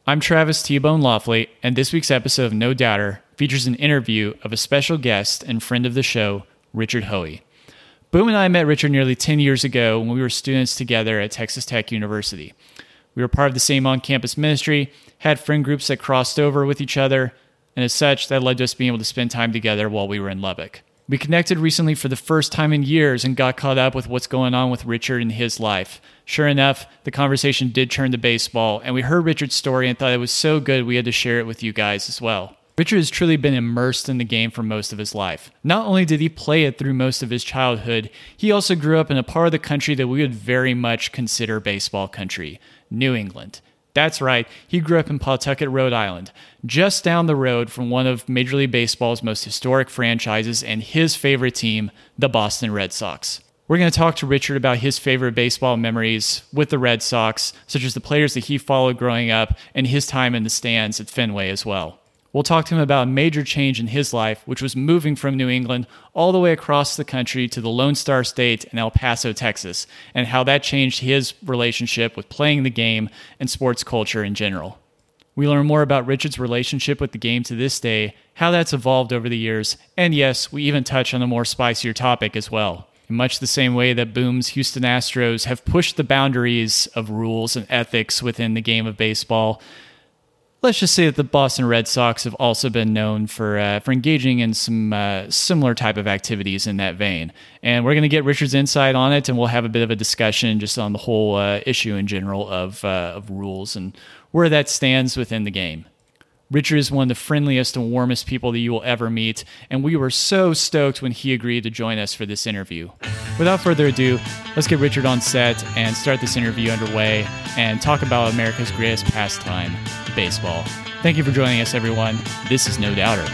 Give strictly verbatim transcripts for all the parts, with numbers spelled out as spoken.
I'm Travis T-Bone Lawfully, and this week's episode of No Doubter features an interview of a special guest and friend of the show, Richard Hoey. Boom and I met Richard nearly ten years ago when we were students together at Texas Tech University. We were part of the same on-campus ministry, had friend groups that crossed over with each other, and as such, that led to us being able to spend time together while we were in Lubbock. We connected recently for the first time in years and got caught up with what's going on with Richard and his life. Sure enough, the conversation did turn to baseball, and we heard Richard's story and thought it was so good we had to share it with you guys as well. Richard has truly been immersed in the game for most of his life. Not only did he play it through most of his childhood, he also grew up in a part of the country that we would very much consider baseball country, New England. That's right, he grew up in Pawtucket, Rhode Island, just down the road from one of Major League Baseball's most historic franchises and his favorite team, the Boston Red Sox. We're going to talk to Richard about his favorite baseball memories with the Red Sox, such as the players that he followed growing up and his time in the stands at Fenway as well. We'll talk to him about a major change in his life, which was moving from New England all the way across the country to the Lone Star State in El Paso, Texas, and how that changed his relationship with playing the game and sports culture in general. We learn more about Richard's relationship with the game to this day, how that's evolved over the years, and yes, we even touch on a more spicier topic as well. In much the same way that Boom's Houston Astros have pushed the boundaries of rules and ethics within the game of baseball, let's just say that the Boston Red Sox have also been known for uh, for engaging in some uh, similar type of activities in that vein. And we're going to get Richard's insight on it, and we'll have a bit of a discussion just on the whole uh, issue in general of, uh, of rules and where that stands within the game. Richard is one of the friendliest and warmest people that you will ever meet, and we were so stoked when he agreed to join us for this interview. Without further ado, let's get Richard on set and start this interview underway and talk about America's greatest pastime, baseball. Thank you for joining us, everyone. This is No Doubter.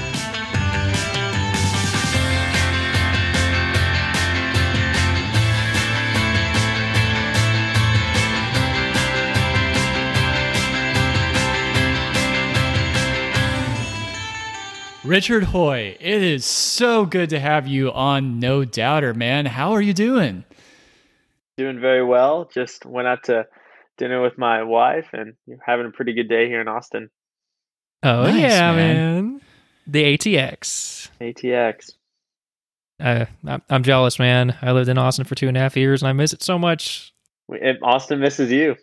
Richard Hoey, it is so good to have you on No Doubter, man. How are you doing? Doing very well. Just went out to dinner with my wife and having a pretty good day here in Austin. Oh, Nice, yeah, man. man. The A T X. A T X. Uh, I'm I'm jealous, man. I lived in Austin for two and a half years, and I miss it so much. We- and Austin misses you.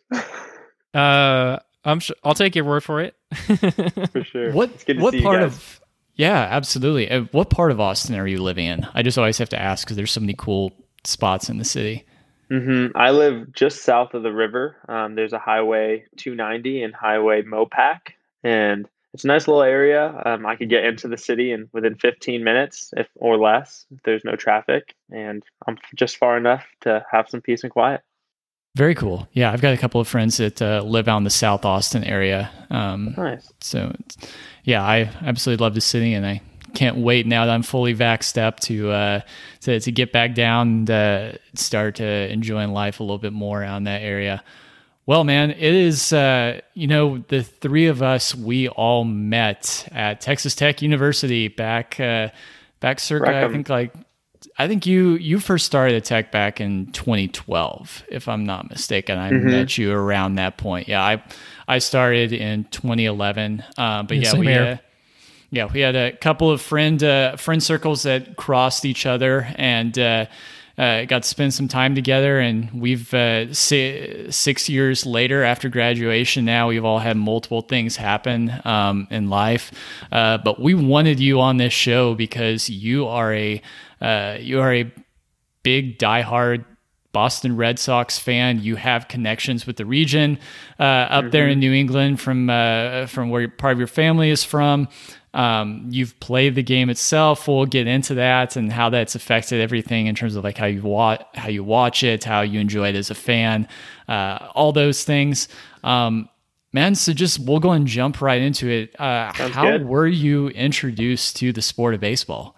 Uh, I'm sh- I'll take your word for it. For sure. What It's good to what see you part guys. of Yeah, absolutely. Uh, What part of Austin are you living in? I just always have to ask because there's so many cool spots in the city. hmm I live just south of the river. Um, there's a Highway two ninety and Highway Mopac, and it's a nice little area. Um, I could get into the city in within fifteen minutes, if or less, if there's no traffic, and I'm just far enough to have some peace and quiet. Very cool. Yeah, I've got a couple of friends that uh, live out in the South Austin area. Um, Nice. so, it's- yeah, I absolutely love the city, and I can't wait now that I'm fully vaxxed up to uh, to, to get back down and uh, start uh, enjoying life a little bit more out in that area. Well, man, it is, uh, you know, the three of us, we all met at Texas Tech University back, uh, back circa, I Rackham. think like, I think you, you first started at Tech back in twenty twelve, if I'm not mistaken. I Mhm. met you around that point. Yeah, I, I started in twenty eleven, uh, but Yeah, yeah, same we, here. uh, yeah, we had a couple of friend, uh, friend circles that crossed each other and, uh, Uh, got to spend some time together, and we've uh, si- six years later after graduation now, we've all had multiple things happen um, in life. Uh, but we wanted you on this show because you are a uh, you are a big diehard Boston Red Sox fan. You have connections with the region uh, up there in New England from uh, from where part of your family is from. Um, you've played the game itself. We'll get into that and how that's affected everything in terms of like how you watch, how you watch it, how you enjoy it as a fan, uh, all those things. Um, man, so just we'll go and jump right into it. Uh, Sounds how good. were you introduced to the sport of baseball?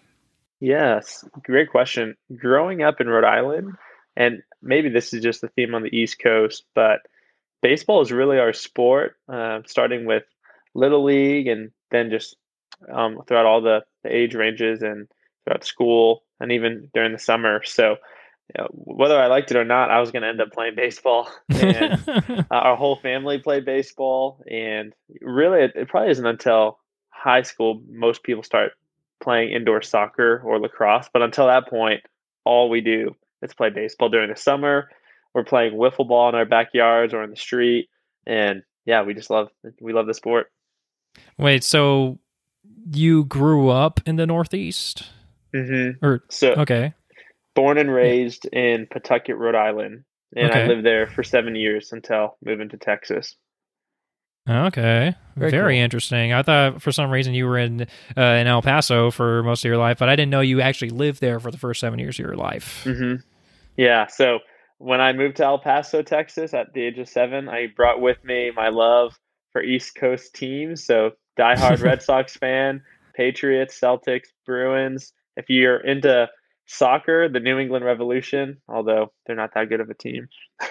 Yes, great question. Growing up in Rhode Island, and maybe this is just the theme on the East Coast, but baseball is really our sport, uh, starting with Little League and then just um, throughout all the, the age ranges and throughout school and even during the summer. So you know, whether I liked it or not, I was going to end up playing baseball. And uh, our whole family played baseball. And really, it, it probably isn't until high school most people start playing indoor soccer or lacrosse. But until that point, all we do is play baseball during the summer. We're playing wiffle ball in our backyards or in the street. And yeah, we just love we love the sport. Wait, so you grew up in the Northeast? Mm-hmm. Or so okay. Born and raised in Pawtucket, Rhode Island, and Okay. I lived there for seven years until moving to Texas. Okay, Very very, cool. interesting. I thought for some reason you were in uh, in El Paso for most of your life, but I didn't know you actually lived there for the first seven years of your life. Mm-hmm. Yeah, so when I moved to El Paso, Texas, at the age of seven, I brought with me my love for East Coast teams. So diehard Red Sox fan, Patriots, Celtics, Bruins. If you're into soccer, the New England Revolution, although they're not that good of a team.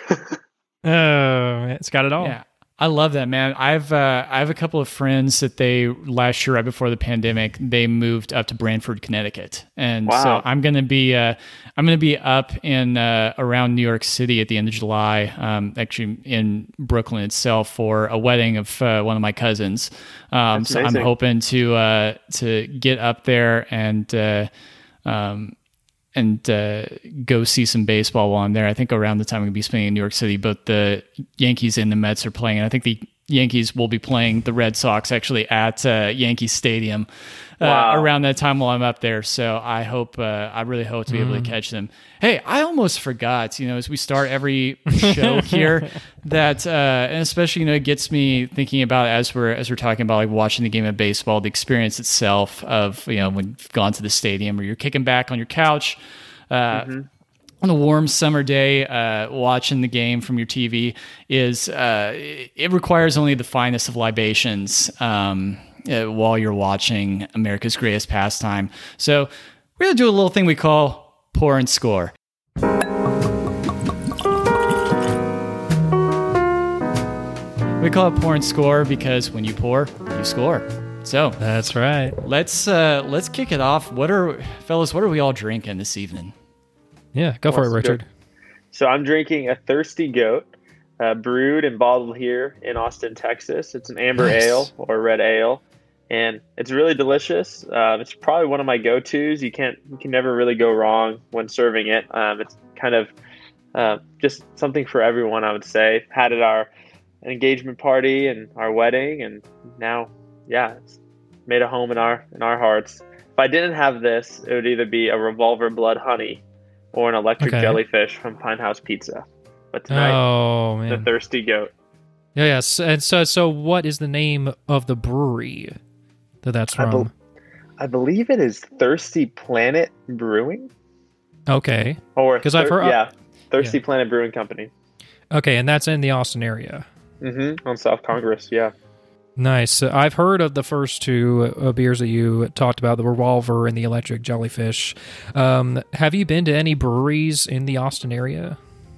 Oh, it's got it all. Yeah. I love that, man. I've uh, I have a couple of friends that they last year, right before the pandemic, they moved up to Branford, Connecticut, and Wow. so I'm gonna be uh, I'm gonna be up in uh, around New York City at the end of July, um, actually in Brooklyn itself for a wedding of uh, one of my cousins. Um, That's so I'm amazing. hoping to uh, to get up there and. Uh, um, and uh, go see some baseball while I'm there. I think around the time I'm going to be spending in New York City, both the Yankees and the Mets are playing. And I think the Yankees will be playing the Red Sox actually at uh, Yankee Stadium uh, Wow. around that time while I'm up there. So I hope, uh, I really hope to be able to catch them. Hey, I almost forgot, you know, as we start every show here, that, uh, and especially, you know, it gets me thinking about as we're, as we're talking about like watching the game of baseball, the experience itself of, you know, when you've gone to the stadium or you're kicking back on your couch, uh, on a warm summer day, uh, watching the game from your T V is, uh, it requires only the finest of libations, um, uh, while you're watching America's Greatest Pastime. So we're going to do a little thing we call Pour and Score. We call it Pour and Score because when you pour, you score. So That's right. let's, uh, let's kick it off. What are, fellas, what are we all drinking this evening? Yeah, go for it, Wants to go- Richard. So I'm drinking a Thirsty Goat, uh, brewed and bottled here in Austin, Texas. It's an amber Nice. ale or red ale, and it's really delicious. Uh, it's probably one of my go-tos. You can't, you can never really go wrong when serving it. Um, it's kind of uh, just something for everyone, I would say. Had it at our engagement party and our wedding, and now, yeah, it's made a home in our in our hearts. If I didn't have this, it would either be a Revolver Blood Honey or an electric Okay. jellyfish from Pine House Pizza. But tonight, Oh the man. Thirsty Goat. Yeah, yes. And so, so what is the name of the brewery that that's I, from? bel I believe it is Thirsty Planet Brewing, Okay. or 'Cause I've heard- yeah, Thirsty yeah. Planet Brewing Company. Okay, and that's in the Austin area. Mm-hmm. On South Congress, yeah. Nice. Uh, I've heard of the first two uh, beers that you talked about, the Revolver and the Electric Jellyfish. Um, have you been to any breweries in the Austin area?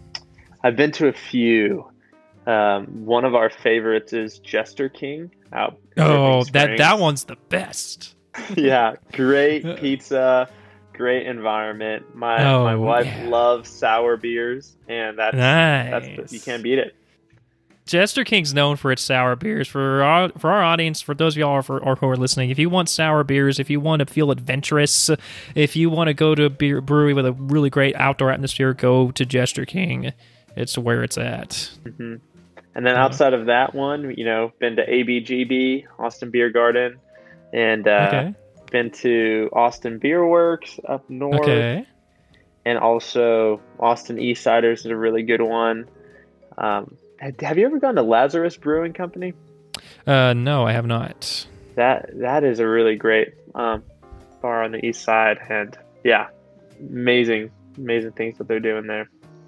I've been to a few. Um, one of our favorites is Jester King out. in Oh, Dripping that that Springs. one's the best. Yeah, great pizza, great environment. My Oh, my wife yeah. loves sour beers, and that's Nice. that's you can't beat it. Jester King's known for its sour beers. For our for our audience, for those of y'all for, or who are listening, if you want sour beers, if you want to feel adventurous, if you want to go to a beer brewery with a really great outdoor atmosphere, go to Jester King. It's where it's at. hmm And then outside of that one, you know, been to A B G B, Austin Beer Garden, and uh, Okay. been to Austin Beer Works up north, Okay. and also Austin East Ciders is a really good one. Um, have have you ever gone to Lazarus Brewing Company? Uh, no, I have not. That that is a really great um, bar on the east side, and yeah, amazing, amazing things that they're doing there.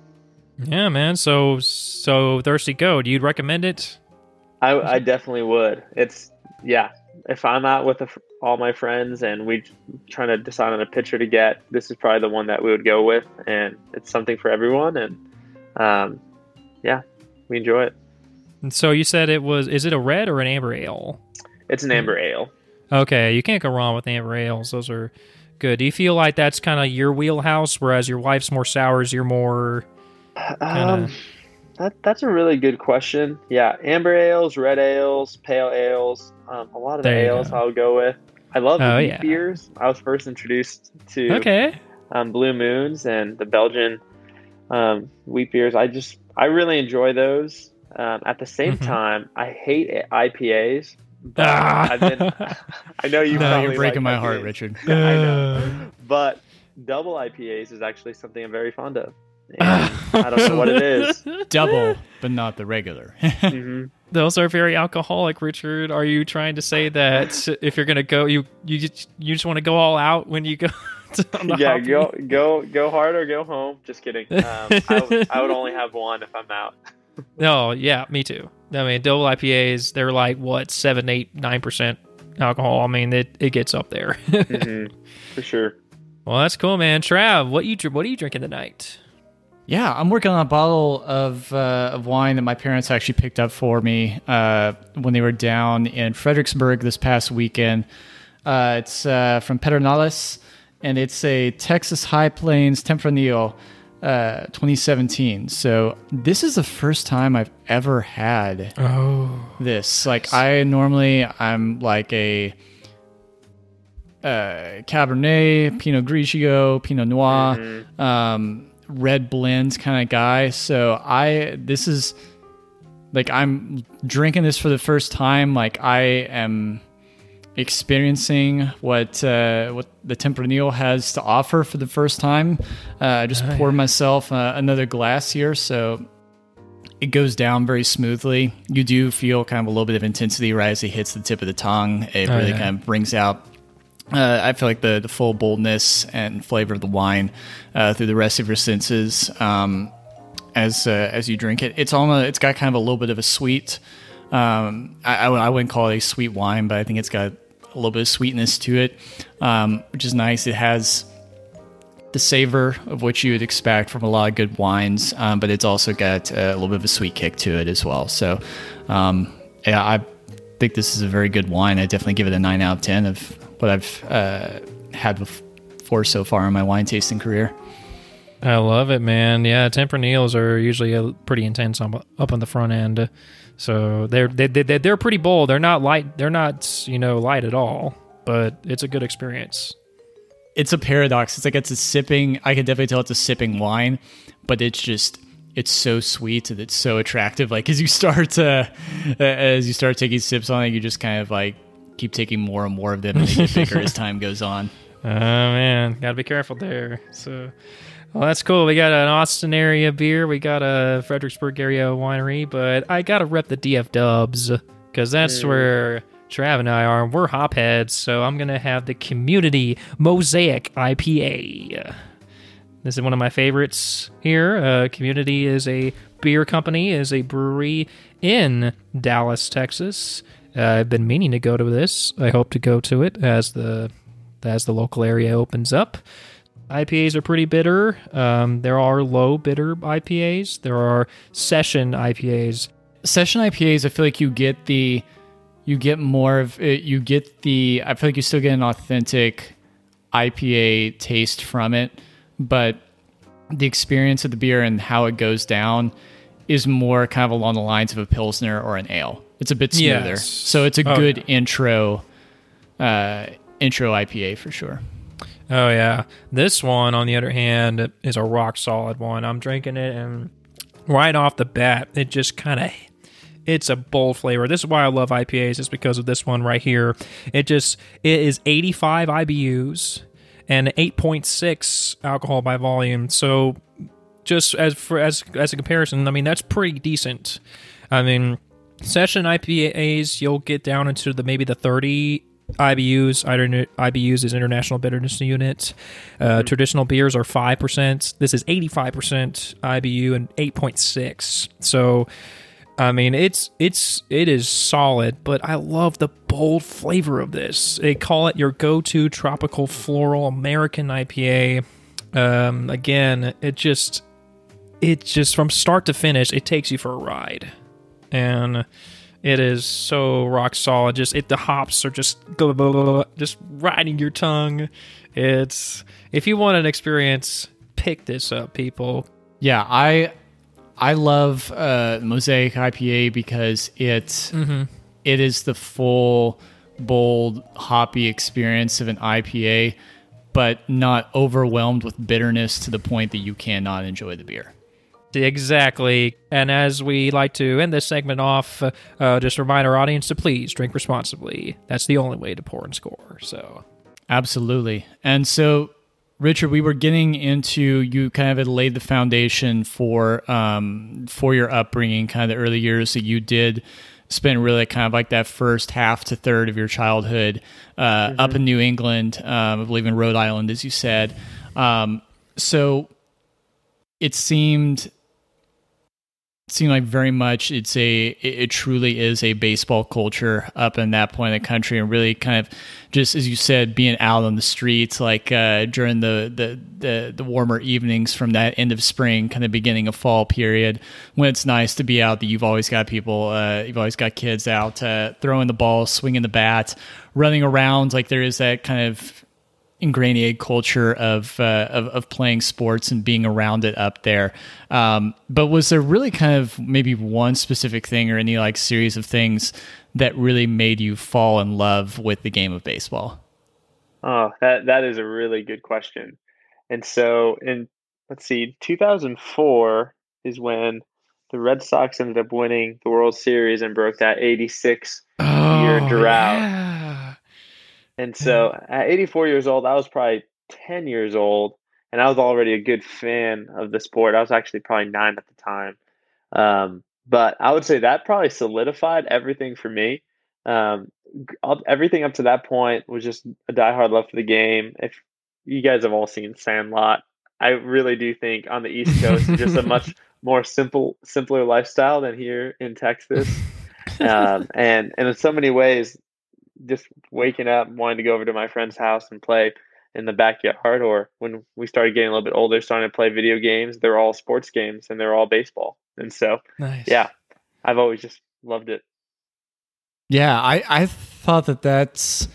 Yeah, man. So, so Thirsty Goat, you'd recommend it? I, I definitely would. It's yeah. If I'm out with a, all my friends and we trying to decide on a pitcher to get, this is probably the one that we would go with, and it's something for everyone. And um, yeah, we enjoy it. And so you said it was. Is it a red or an amber ale? It's an amber ale. Okay, you can't go wrong with amber ales. Those are Good. Do you feel like that's kind of your wheelhouse, whereas your wife's more sours, you're more kind of... Um, that that's a really good question. Yeah, amber ales, red ales, pale ales. Um, a lot of the There you ales go. I'll go with. I love Oh, wheat yeah. beers. I was first introduced to Okay. um, Blue Moons and the Belgian um, wheat beers. I just I really enjoy those. Um, at the same Mhm. time, I hate I P As. But Ah. I've been. I know you. No, probably you're breaking like my heart, I P As. Richard. I know. Uh. But double I P As is actually something I'm very fond of. And I don't know what it is. Double, but not the regular. hmm Those are very alcoholic, Richard. Are you trying to say that if you're gonna go, you you just, you just want to go all out when you go? To, on the Yeah, hoppy? go go go hard or go home. Just kidding. Um, I, would- I would only have one if I'm out. No, yeah, me too. I mean, double I P As, they're like what seven, eight, nine percent alcohol. I mean, it, it gets up there. hmm For sure. Well, that's cool, man. Trav, what you dr- what are you drinking tonight? Yeah, I'm working on a bottle of uh, of wine that my parents actually picked up for me uh, when they were down in Fredericksburg this past weekend. Uh, it's uh, from Pedernales, and it's a Texas High Plains Tempranillo uh, twenty seventeen. So this is the first time I've ever had Oh, this. Like, I normally, I'm like a uh, Cabernet, Pinot Grigio, Pinot Noir, Mhm. um, red blends kind of guy. So I, this is like, I'm drinking this for the first time. Like, I am experiencing what uh, what the Tempranillo has to offer for the first time. Uh, I just Oh, poured yeah. myself uh, another glass here, so it goes down very smoothly. You do feel kind of a little bit of intensity right as it hits the tip of the tongue. It Oh, really yeah. kind of brings out, uh, I feel like, the, the full boldness and flavor of the wine uh, through the rest of your senses um, as uh, as you drink it. It's almost, it's got kind of a little bit of a sweet. Um, I, I, I wouldn't call it a sweet wine, but I think it's got a little bit of sweetness to it, um, which is nice. It has the savor of what you would expect from a lot of good wines, um, but it's also got uh, a little bit of a sweet kick to it as well. So, um, yeah, I think this is a very good wine. I definitely give it a nine out of ten of what I've uh, had before so far in my wine tasting career. I love it, man. Yeah, Tempranillos are usually uh, pretty intense on, up on the front end, so they're they, they they're pretty bold. They're not light. They're not you know light at all, but it's a good experience. It's a paradox. It's like it's a sipping. I can definitely tell it's a sipping wine, but it's just it's so sweet and it's so attractive. Like as you start to as you start taking sips on it, you just kind of like keep taking more and more of them, and they get bigger as time goes on. Oh man, gotta be careful there. So, well, that's cool. We got an Austin area beer. We got a Fredericksburg area winery, but I gotta rep the D F Dubs because that's Mm. where Trav and I are. We're hopheads, so I'm gonna have the Community Mosaic I P A. This is one of my favorites here. Uh, Community is a beer company, is a brewery in Dallas, Texas. Uh, I've been meaning to go to this. I hope to go to it as the as the local area opens up. I P As are pretty bitter. Um, there are low bitter I P As. There are session I P As. Session I P As, I feel like you get the you get more of it, you get the I feel like you still get an authentic I P A taste from it, but the experience of the beer and how it goes down is more kind of along the lines of a Pilsner or an ale. It's a bit smoother. Yes. So it's a Oh, good yeah. intro uh, intro I P A for sure. Oh yeah, this one on the other hand is a rock solid one. I'm drinking it and right off the bat, it just kind of it's a bold flavor. This is why I love I P As, is because of this one right here. It just it is eighty-five I B Us and eight point six alcohol by volume. So just as for as as a comparison, I mean that's pretty decent. I mean, session I P As you'll get down into the maybe the thirty I B Us. I B Us is International Bitterness Unit. Uh, Traditional beers are five percent. This is eighty-five percent I B U and eight point six. So, I mean, it's it's it is solid, but I love the bold flavor of this. They call it your go-to tropical floral American I P A. Um, again, it just it just from start to finish, it takes you for a ride, and It is so rock solid. Just it, the hops are just blah, blah, blah, blah, just riding your tongue. It's if you want an experience, pick this up, people. Yeah, I I love uh, Mosaic I P A because it mm-hmm. it is the full, bold, hoppy experience of an I P A, but not overwhelmed with bitterness to the point that you cannot enjoy the beer. Exactly. And as we like to end this segment off, uh, just remind our audience to please drink responsibly. That's the only way to pour and score. So, absolutely. And so, Richard, we were getting into, you kind of had laid the foundation for um, for your upbringing, kind of the early years that you did spend really kind of like that first half to third of your childhood uh, mm-hmm. up in New England, um, I believe in Rhode Island, as you said. Um, so it seemed... seemed like very much it's a it truly is a baseball culture up in that point in the country, and really kind of just as you said, being out on the streets like uh during the the the, the warmer evenings from that end of spring kind of beginning of fall period when it's nice to be out, that you've always got people uh you've always got kids out uh throwing the ball, swinging the bat, running around. Like there is that kind of ingrained culture of, uh, of of playing sports and being around it up there. Um, but was there really kind of maybe one specific thing or any like series of things that really made you fall in love with the game of baseball? Oh, that that is a really good question. And so in let's see, two thousand four is when the Red Sox ended up winning the World Series and broke that eighty-six oh, year drought. Yeah. And so at eighty-four years old, I was probably ten years old, and I was already a good fan of the sport. I was actually probably nine at the time. Um, but I would say that probably solidified everything for me. Um, everything up to that point was just a diehard love for the game. If you guys have all seen Sandlot, I really do think on the East Coast, it's just a much more simple, simpler lifestyle than here in Texas. Um, and, and in so many ways, just waking up, wanting to go over to my friend's house and play in the backyard, or when we started getting a little bit older, starting to play video games, they're all sports games and they're all baseball. And so, nice. yeah, I've always just loved it. Yeah, I, I thought that that's,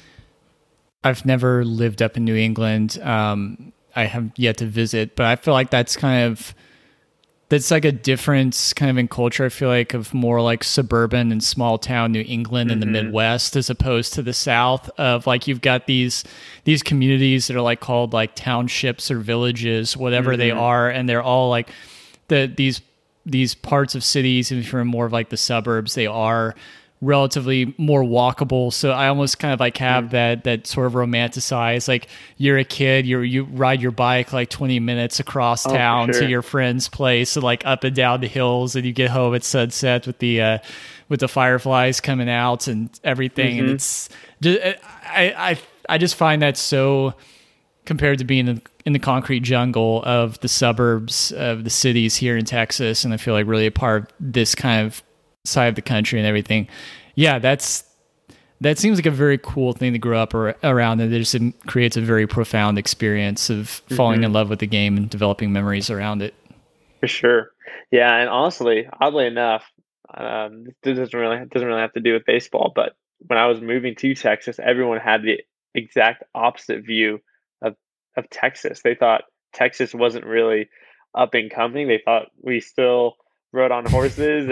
I've never lived up in New England. Um, I have yet to visit, but I feel like that's kind of, that's like a difference kind of in culture, I feel like, of more like suburban and small town New England mm-hmm. and the Midwest, as opposed to the South of like, you've got these, these communities that are like called like townships or villages, whatever mm-hmm. they are. And they're all like the, these, these parts of cities, if you're more of like the suburbs, they are relatively more walkable. So I almost kind of like have mm. that that sort of romanticized, like you're a kid, you you ride your bike like twenty minutes across town oh, sure. to your friend's place, and like up and down the hills, and you get home at sunset with the uh, with the fireflies coming out and everything. Mm-hmm. And it's just, I I I just find that so, compared to being in, in the concrete jungle of the suburbs of the cities here in Texas, and I feel like really a part of this kind of side of the country and everything. Yeah, that's that seems like a very cool thing to grow up ar- around, and it just creates a very profound experience of falling mm-hmm. in love with the game and developing memories around it. For sure. Yeah, and honestly, oddly enough, um, this doesn't really doesn't really have to do with baseball, but when I was moving to Texas, everyone had the exact opposite view of of Texas. They thought Texas wasn't really up and coming. They thought we still rode on horses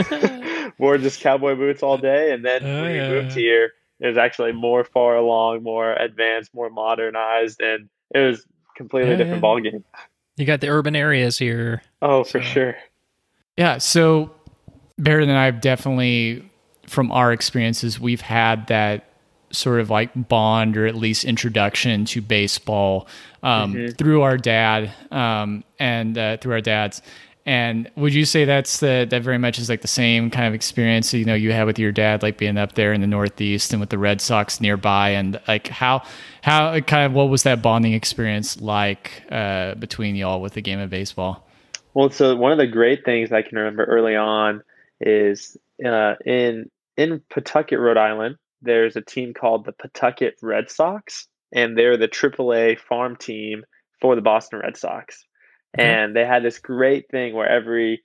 and wore just cowboy boots all day. And then oh, when yeah. we moved here, it was actually more far along, more advanced, more modernized, and it was completely yeah, different yeah. ballgame. You got the urban areas here. Oh, for so. sure. Yeah. So Barrett and I have definitely, from our experiences, we've had that sort of like bond, or at least introduction to baseball um, mm-hmm. through our dad um, and uh, through our dads. And would you say that's the, that very much is like the same kind of experience, you know, you had with your dad, like being up there in the Northeast and with the Red Sox nearby, and like how, how kind of, what was that bonding experience like uh, between y'all with the game of baseball? Well, so one of the great things I can remember early on is uh, in, in Pawtucket, Rhode Island, there's a team called the Pawtucket Red Sox, and they're the triple A farm team for the Boston Red Sox. And they had this great thing where every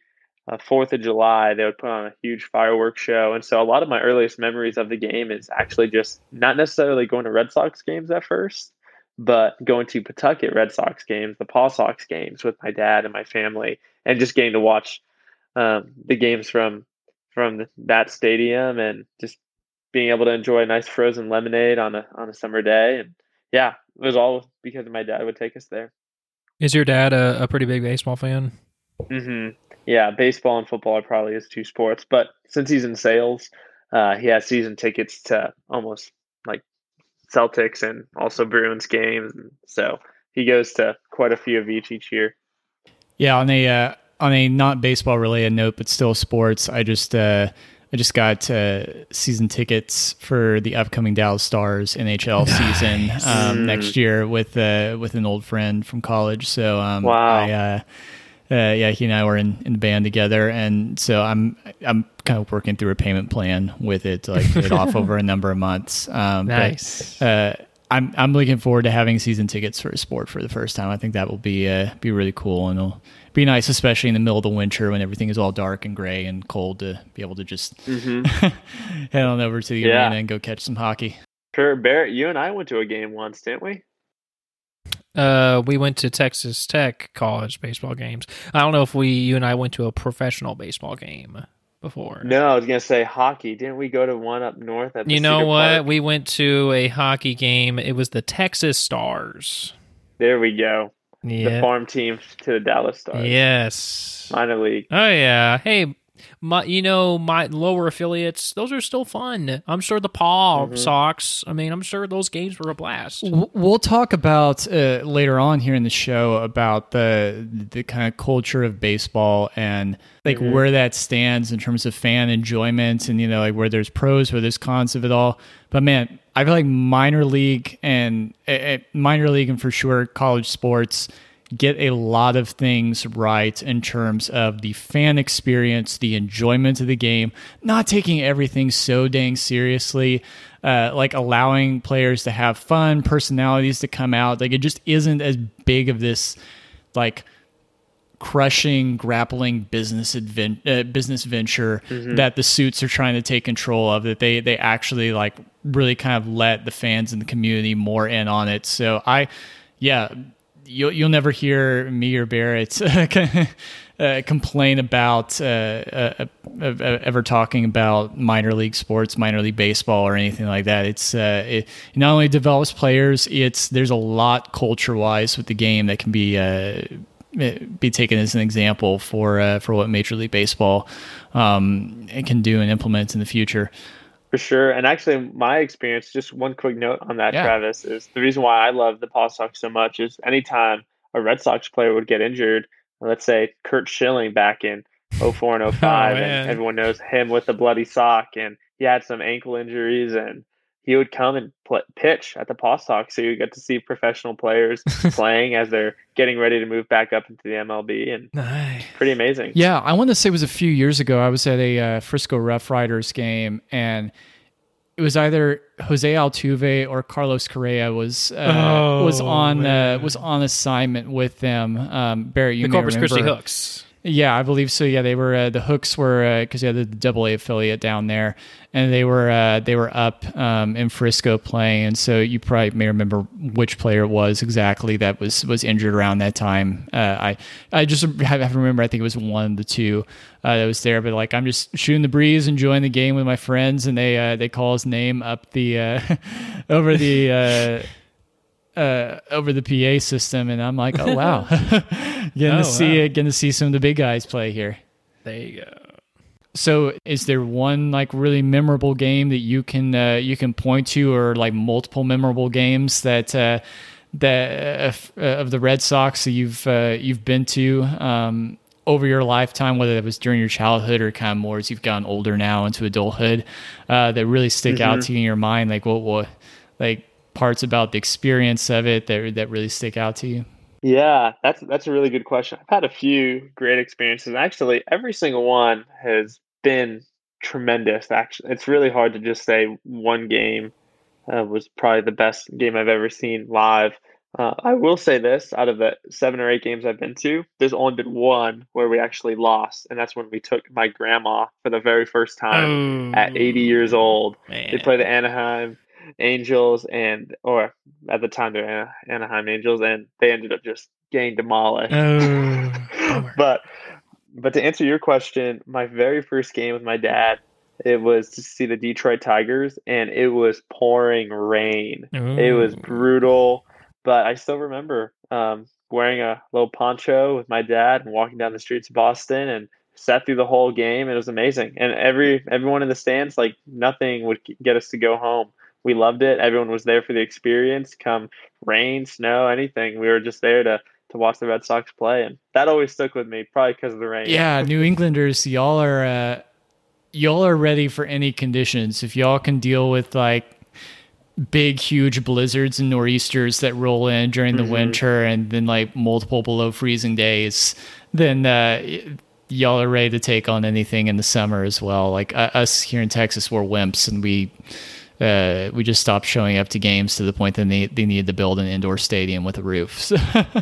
uh, Fourth of July, they would put on a huge fireworks show, and so a lot of my earliest memories of the game is actually just not necessarily going to Red Sox games at first, but going to Pawtucket Red Sox games, the Paw Sox games with my dad and my family, and just getting to watch um, the games from from that stadium, and just being able to enjoy a nice frozen lemonade on a on a summer day. And yeah, it was all because my dad would take us there. Is your dad a, a pretty big baseball fan? hmm Yeah, baseball and football are probably his two sports, but since he's in sales, uh, he has season tickets to almost like Celtics and also Bruins games, so he goes to quite a few of each each year. Yeah, on a uh, on a not baseball related note, but still sports, I just uh, I just got uh, season tickets for the upcoming Dallas Stars N H L nice. season um, mm. next year with uh, with an old friend from college. So um, wow. I, uh, uh, yeah, he and I were in, in the band together, and so I'm I'm kind of working through a payment plan with it to like pay it off over a number of months. Um, nice. But, uh, I'm I'm looking forward to having season tickets for a sport for the first time. I think that will be uh, be really cool, and it'll be nice, especially in the middle of the winter when everything is all dark and gray and cold, to be able to just mm-hmm. head on over to the yeah. arena and go catch some hockey. Sure, Barrett, you and I went to a game once, didn't we? Uh, we went to Texas Tech college baseball games. I don't know if we, you and I went to a professional baseball game before. No, I was gonna say hockey. Didn't we go to one up north at the You know Cedar what? Park? We went to a hockey game. It was the Texas Stars. There we go. Yeah. The farm team to the Dallas Stars. Yes. Minor league. Oh yeah. Hey, my you know my lower affiliates. Those are still fun. I'm sure the Paw mm-hmm. Sox. I mean, I'm sure those games were a blast. We'll talk about uh, later on here in the show about the the kind of culture of baseball and like mm-hmm. where that stands in terms of fan enjoyment, and you know like where there's pros, where there's cons of it all. But man, I feel like minor league and uh, minor league and for sure college sports get a lot of things right in terms of the fan experience, the enjoyment of the game, not taking everything so dang seriously, uh, like allowing players to have fun, personalities to come out. Like it just isn't as big of this like crushing, grappling business advent- uh, business venture mm-hmm. that the suits are trying to take control of, that they they actually like really kind of let the fans and the community more in on it. So I, yeah, You'll you'll never hear me or Barrett uh, complain about uh, uh, uh, ever talking about minor league sports, minor league baseball, or anything like that. It's uh, it not only develops players, it's there's a lot culture wise with the game that can be uh, be taken as an example for uh, for what Major League Baseball um, can do and implement in the future. For sure. And actually, my experience, just one quick note on that, yeah. Travis, is the reason why I love the Paw Sox so much is anytime a Red Sox player would get injured, let's say Kurt Schilling back in oh four and oh five, oh, and everyone knows him with the bloody sock, and he had some ankle injuries, and he would come and pl- pitch at the Paw Sox. So you get to see professional players playing as they're getting ready to move back up into the M L B, and nice. Pretty amazing. Yeah, I want to say it was a few years ago. I was at a uh, Frisco Rough Riders game, and it was either Jose Altuve or Carlos Correa was uh, oh, was on uh, was on assignment with them. Um, Barrett, you the may Corpus remember. Christi Hooks. Yeah, I believe so. Yeah, they were uh, the Hooks were because uh, they had the Double A affiliate down there, and they were uh, they were up um, in Frisco playing. And so you probably may remember which player it was exactly that was was injured around that time. Uh, I I just have, have to remember. I think it was one of the two uh, that was there. But like I'm just shooting the breeze, enjoying the game with my friends, and they uh, they call his name up the uh, over the. Uh, Uh, over the P A system, and I'm like, oh wow, getting oh, to see wow. it, getting to see some of the big guys play here. There you go. So, is there one like really memorable game that you can uh, you can point to, or like multiple memorable games that uh, that uh, of the Red Sox that you've uh, you've been to um, over your lifetime, whether it was during your childhood or kind of more as you've gotten older now into adulthood, uh, that really stick mm-hmm. out to you in your mind? Like what, what like parts about the experience of it that that really stick out to you? Yeah, that's that's a really good question. I've had a few great experiences. Actually, every single one has been tremendous. Actually, it's really hard to just say one game uh, was probably the best game I've ever seen live. Uh, I will say this, out of the seven or eight games I've been to, there's only been one where we actually lost, and that's when we took my grandma for the very first time at eighty years Oh old. They play the man. Anaheim Angels and or at the time they're Ana- Anaheim Angels, and they ended up just getting demolished. Oh, bummer. But but to answer your question, my very first game with my dad, it was to see the Detroit Tigers, and it was pouring rain. It was Ooh. brutal, but I still remember um, wearing a little poncho with my dad and walking down the streets of Boston and sat through the whole game. It was amazing, and every everyone in the stands, like nothing would get us to go home. We loved it. Everyone was there for the experience. Come rain, snow, anything, we were just there to to watch the Red Sox play, and that always stuck with me, probably because of the rain. Yeah, New Englanders, y'all are uh, y'all are ready for any conditions. If y'all can deal with like big, huge blizzards and nor'easters that roll in during the Mm-hmm. winter, and then like multiple below freezing days, then uh, y'all are ready to take on anything in the summer as well. Like uh, us here in Texas, we're wimps, and we. Uh, we just stopped showing up to games to the point that they, they needed to build an indoor stadium with a roof. So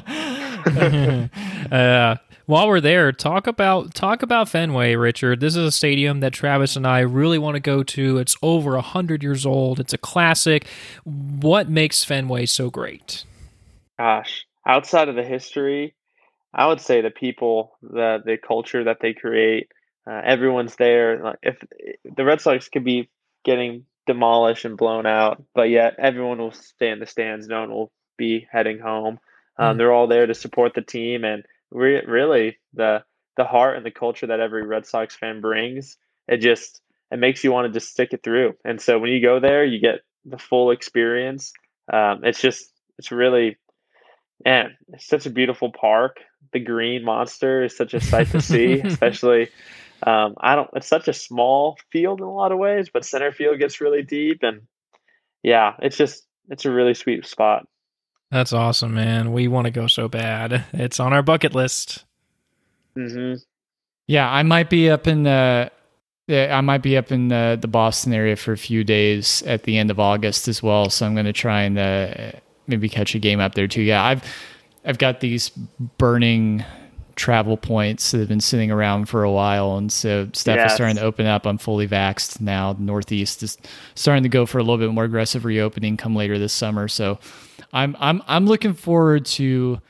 uh, while we're there, talk about talk about Fenway, Richard. This is a stadium that Travis and I really want to go to. It's over a hundred years old. It's a classic. What makes Fenway so great? Gosh, outside of the history, I would say the people, the the culture that they create. Uh, everyone's there. Like if the Red Sox could be getting demolished and blown out, but yet everyone will stay in the stands. No one will be heading home. Um, Mm. they're all there to support the team, and re- really the the heart and the culture that every Red Sox fan brings. It just it makes you want to just stick it through. And so when you go there, you get the full experience. Um, it's just it's really Man, it's such a beautiful park. The green monster is such a sight to see, especially um, I don't it's such a small field in a lot of ways, but center field gets really deep and yeah, it's just it's a really sweet spot. That's awesome, man. We want to go so bad. It's on our bucket list. Hmm. yeah, I might be up in the. Yeah, I might be up in the, the Boston area for a few days at the end of August as well. So I'm going to try and uh, maybe catch a game up there too. Yeah, I've I've got these burning travel points that have been sitting around for a while, and so stuff is starting Yes. to open up. I'm fully vaxxed now. The Northeast is starting to go for a little bit more aggressive reopening come later this summer. So I'm I'm I'm looking forward to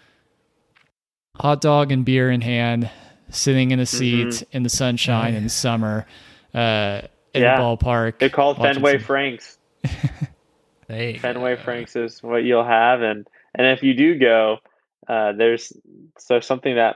hot dog and beer in hand, sitting in a seat Hmm. in the sunshine in the summer, uh, in Yeah. the ballpark. They're called watching Fenway some- Franks. Hey, Fenway Franks is what you'll have, and and if you do go, uh, there's so something that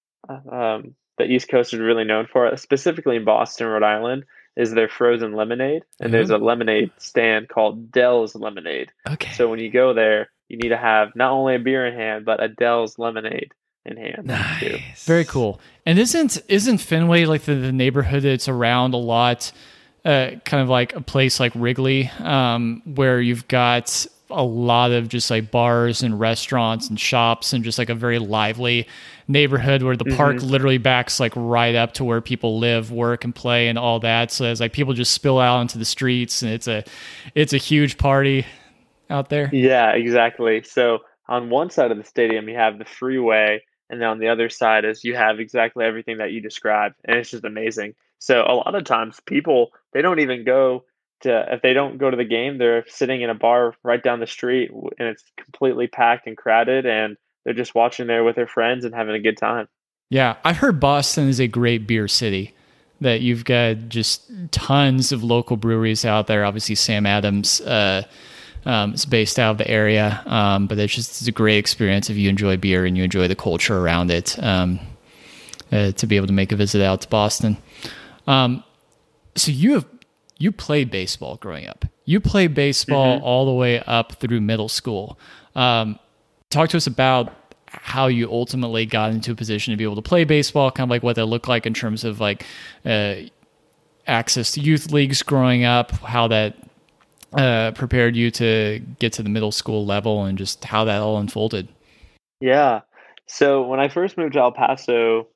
um, the East Coast is really known for, specifically in Boston, Rhode Island, is their frozen lemonade. And there's a Ooh. lemonade stand called Dell's Lemonade. Okay. So when you go there, you need to have not only a beer in hand, but a Dell's lemonade in hand too. Nice. Very cool. And isn't isn't Fenway like the, the neighborhood that's around a lot, uh, kind of like a place like Wrigley, um, where you've got a lot of just like bars and restaurants and shops and just like a very lively neighborhood where the park Mhm. literally backs like right up to where people live, work, and play and all that. So it's like people just spill out into the streets, and it's a it's a huge party out there. Yeah, exactly. So on one side of the stadium, you have the freeway, and then on the other side is you have exactly everything that you described, and it's just amazing. So a lot of times, people they don't even go to if they don't go to the game, they're sitting in a bar right down the street, w- and it's completely packed and crowded, and they're just watching there with their friends and having a good time. Yeah, I've heard Boston is a great beer city. That you've got just tons of local breweries out there. Obviously, Sam Adams uh, um, is based out of the area, um, but it's just it's a great experience if you enjoy beer and you enjoy the culture around it. Um, uh, to be able to make a visit out to Boston. Um, so you have you played baseball growing up. You played baseball Mhm. all the way up through middle school. Um, talk to us about how you ultimately got into a position to be able to play baseball, kind of like what that looked like in terms of like uh, access to youth leagues growing up, how that uh, prepared you to get to the middle school level, and just how that all unfolded. Yeah. So when I first moved to El Paso,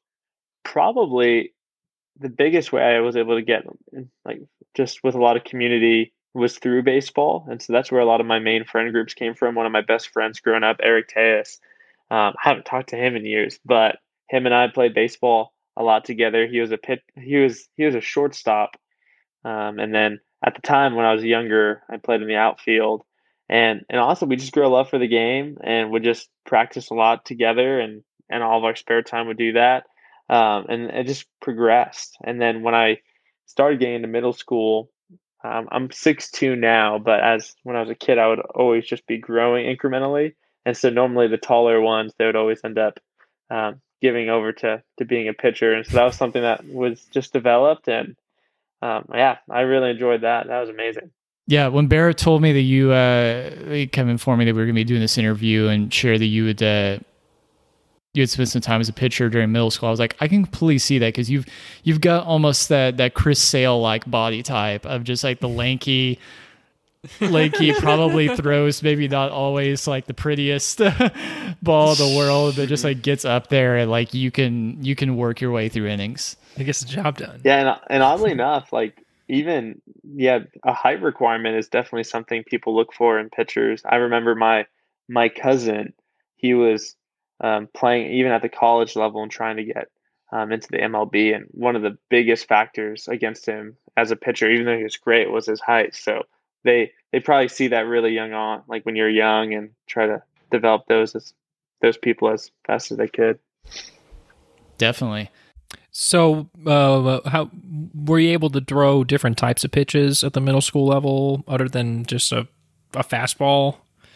probably the biggest way I was able to get in, like just with a lot of community was through baseball. And so that's where a lot of my main friend groups came from. One of my best friends growing up, Eric Tejas, um, I haven't talked to him in years, but him and I played baseball a lot together. He was a pit, he was, he was a shortstop. Um, and then at the time when I was younger, I played in the outfield. And and also we just grew a love for the game and would just practice a lot together, and and all of our spare time would do that. Um, and it just progressed. And then when I started getting into middle school, um, I'm six two now, but as when I was a kid, I would always just be growing incrementally. And so normally the taller ones, they would always end up um, giving over to to being a pitcher. And so that was something that was just developed. And um, yeah, I really enjoyed that. That was amazing. Yeah, when Barrett told me that you uh, he kind of informed me that we were going to be doing this interview and share that you would uh, you had spent some time as a pitcher during middle school, I was like, I can completely see that, because you've you've got almost that that Chris Sale like body type of just like the lanky, lanky probably throws maybe not always like the prettiest ball in the world, but just like gets up there and like you can you can work your way through innings. It gets the job done. Yeah, and and oddly enough, like even yeah, a height requirement is definitely something people look for in pitchers. I remember my my cousin, he was um, playing even at the college level and trying to get um, into the M L B, and one of the biggest factors against him as a pitcher, even though he was great, was his height. So they they probably see that really young on, like when you're young, and try to develop those as those people as fast as they could. Definitely. So, uh, how were you able to throw different types of pitches at the middle school level, other than just a, a fastball?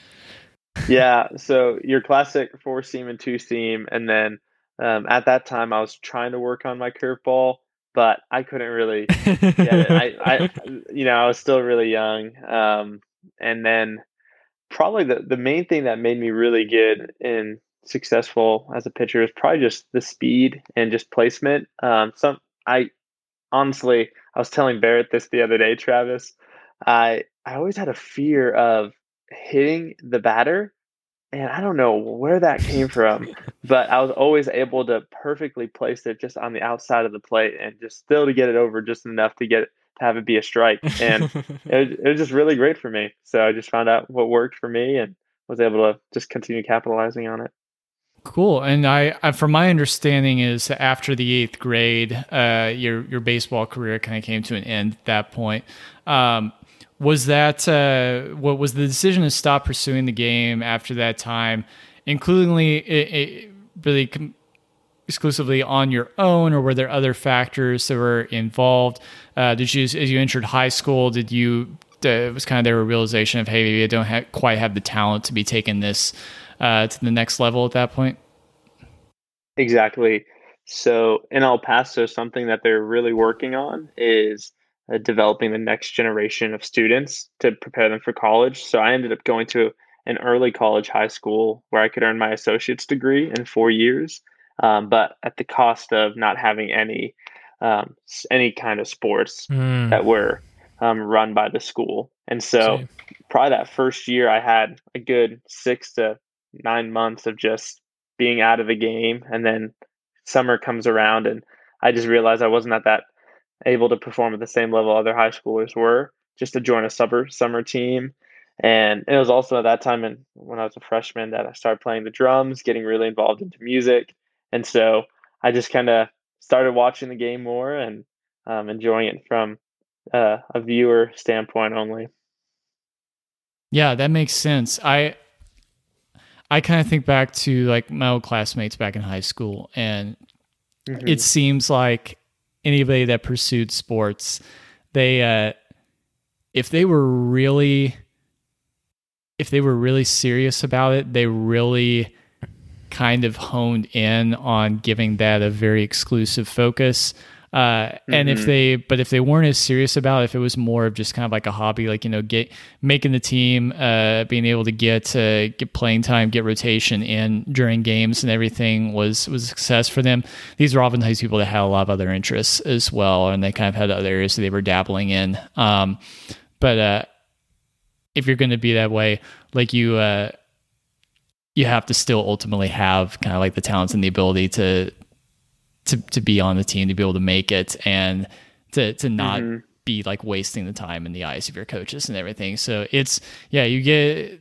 Yeah, so your classic four seam and two seam, and then um, at that time I was trying to work on my curveball, but I couldn't really get it. I, I, you know, I was still really young, um, and then probably the the main thing that made me really good in successful as a pitcher is probably just the speed and just placement. Um, some I honestly, I was telling Barrett this the other day, Travis. I I always had a fear of hitting the batter, and I don't know where that came from, but I was always able to perfectly place it just on the outside of the plate and just still to get it over just enough to get it, to have it be a strike. And it, it was just really great for me. So I just found out what worked for me and was able to just continue capitalizing on it. Cool. And I, I, from my understanding, is after the eighth grade, uh, your your baseball career kind of came to an end at that point. Um, was that uh, what was the decision to stop pursuing the game after that time, including it, it really com- exclusively on your own, or were there other factors that were involved? Uh, did you, as you entered high school, did you? Uh, it was kind of there a realization of, hey, maybe I don't ha- quite have the talent to be taking this Uh, to the next level at that point? Exactly. So in El Paso, something that they're really working on is uh, developing the next generation of students to prepare them for college. So I ended up going to an early college high school where I could earn my associate's degree in four years, um, but at the cost of not having any um, any kind of sports Mm. that were um, run by the school. And so See. probably that first year, I had a good six to nine months of just being out of the game, and then summer comes around and I just realized I wasn't at that able to perform at the same level other high schoolers were, just to join a summer summer team. And it was also at that time, and when I was a freshman, that I started playing the drums, getting really involved into music. And so I just kind of started watching the game more and um, enjoying it from uh, a viewer standpoint only. Yeah, that makes sense. I I kind of think back to like my old classmates back in high school, and mm-hmm. it seems like anybody that pursued sports, they uh, if they were really if they were really serious about it, they really kind of honed in on giving that a very exclusive focus. Uh, mm-hmm. And if they, but if they weren't as serious about it, if it was more of just kind of like a hobby, like, you know, get, making the team, uh, being able to get, uh, get playing time, get rotation in during games and everything was, was a success for them. These are oftentimes people that had a lot of other interests as well. And they kind of had other areas that they were dabbling in. Um, but, uh, if you're going to be that way, like you, uh, you have to still ultimately have kind of like the talents and the ability to, to to be on the team, to be able to make it, and to to not mm-hmm. be like wasting the time in the eyes of your coaches and everything. So it's, yeah, you get,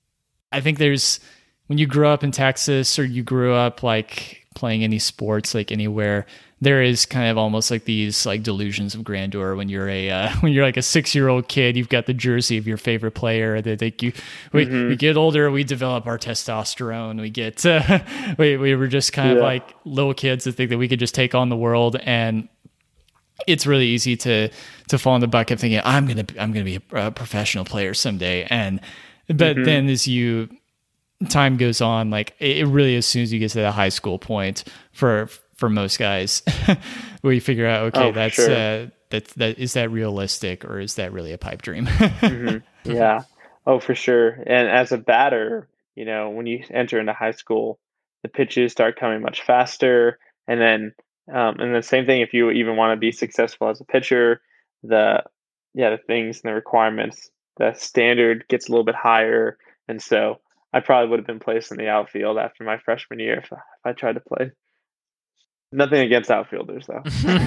I think there's, when you grow up in Texas or you grew up like playing any sports, like anywhere, there is kind of almost like these like delusions of grandeur when you're a uh, when you're like a six year old kid. You've got the jersey of your favorite player. That like you, we, mm-hmm. we get older, we develop our testosterone. We get uh, we we were just kind yeah. of like little kids that think that we could just take on the world, and it's really easy to to fall in the bucket thinking I'm gonna I'm gonna be a professional player someday. And but mm-hmm. then as you time goes on, like it really, as soon as you get to the high school point for. for most guys, where you figure out, okay, oh, that's, sure. uh, that, that, is that realistic or is that really a pipe dream? mm-hmm. Yeah. Oh, for sure. And as a batter, you know, when you enter into high school, the pitches start coming much faster. And then, um, and the same thing, if you even want to be successful as a pitcher, the, yeah, the things and the requirements, the standard gets a little bit higher. And so I probably would have been placed in the outfield after my freshman year if, if I tried to play. Nothing against outfielders, though.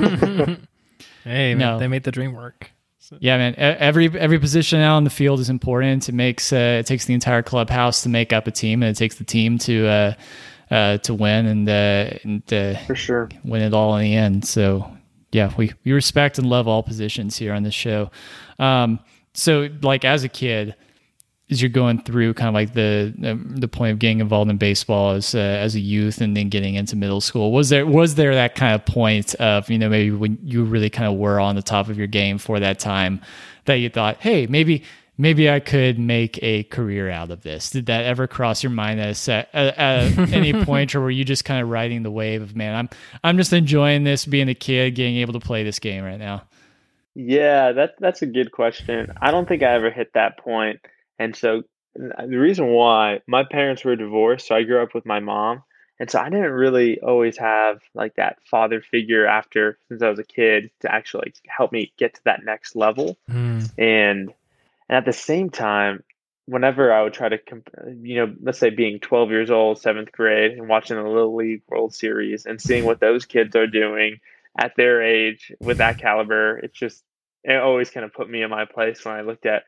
Hey, man, no. They made the dream work. So. Yeah, man. Every every position out on the field is important. It makes uh, it takes the entire clubhouse to make up a team, and it takes the team to uh, uh, to win and uh, and uh, for sure win it all in the end. So yeah, we we respect and love all positions here on this show. Um, so like as a kid, as you're going through kind of like the the point of getting involved in baseball as uh, as a youth and then getting into middle school, was there was there that kind of point of, you know, maybe when you really kind of were on the top of your game for that time that you thought, hey, maybe maybe I could make a career out of this? Did that ever cross your mind at, a, at, at any point, or were you just kind of riding the wave of, man, I'm I'm just enjoying this, being a kid, getting able to play this game right now? Yeah, that that's a good question. I don't think I ever hit that point. And so the reason why, my parents were divorced, so I grew up with my mom. And so I didn't really always have like that father figure after, since I was a kid, to actually like, help me get to that next level. Mm. And, and at the same time, whenever I would try to, comp- you know, let's say being twelve years old, seventh grade, and watching the Little League World Series and seeing what those kids are doing at their age with that caliber, it's just, it always kind of put me in my place when I looked at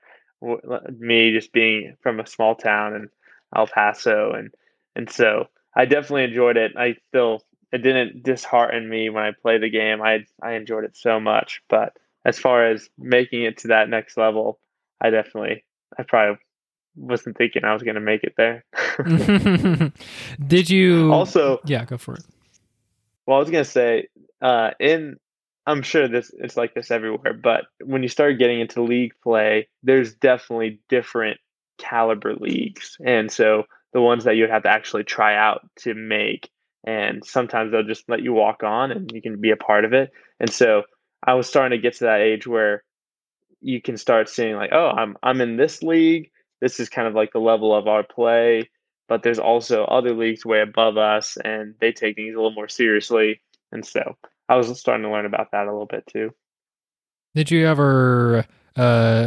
me just being from a small town in El Paso. And, and so I definitely enjoyed it. I still, it didn't dishearten me when I played the game. I, I enjoyed it so much, but as far as making it to that next level, I definitely, I probably wasn't thinking I was going to make it there. Did you also, yeah, go for it. Well, I was going to say, uh, in, I'm sure this it's like this everywhere, but when you start getting into league play, there's definitely different caliber leagues. And so the ones that you'd have to actually try out to make, and sometimes they'll just let you walk on and you can be a part of it. And so I was starting to get to that age where you can start seeing like, oh, I'm I'm in this league. This is kind of like the level of our play, but there's also other leagues way above us and they take things a little more seriously. And so I was starting to learn about that a little bit too. Did you ever uh,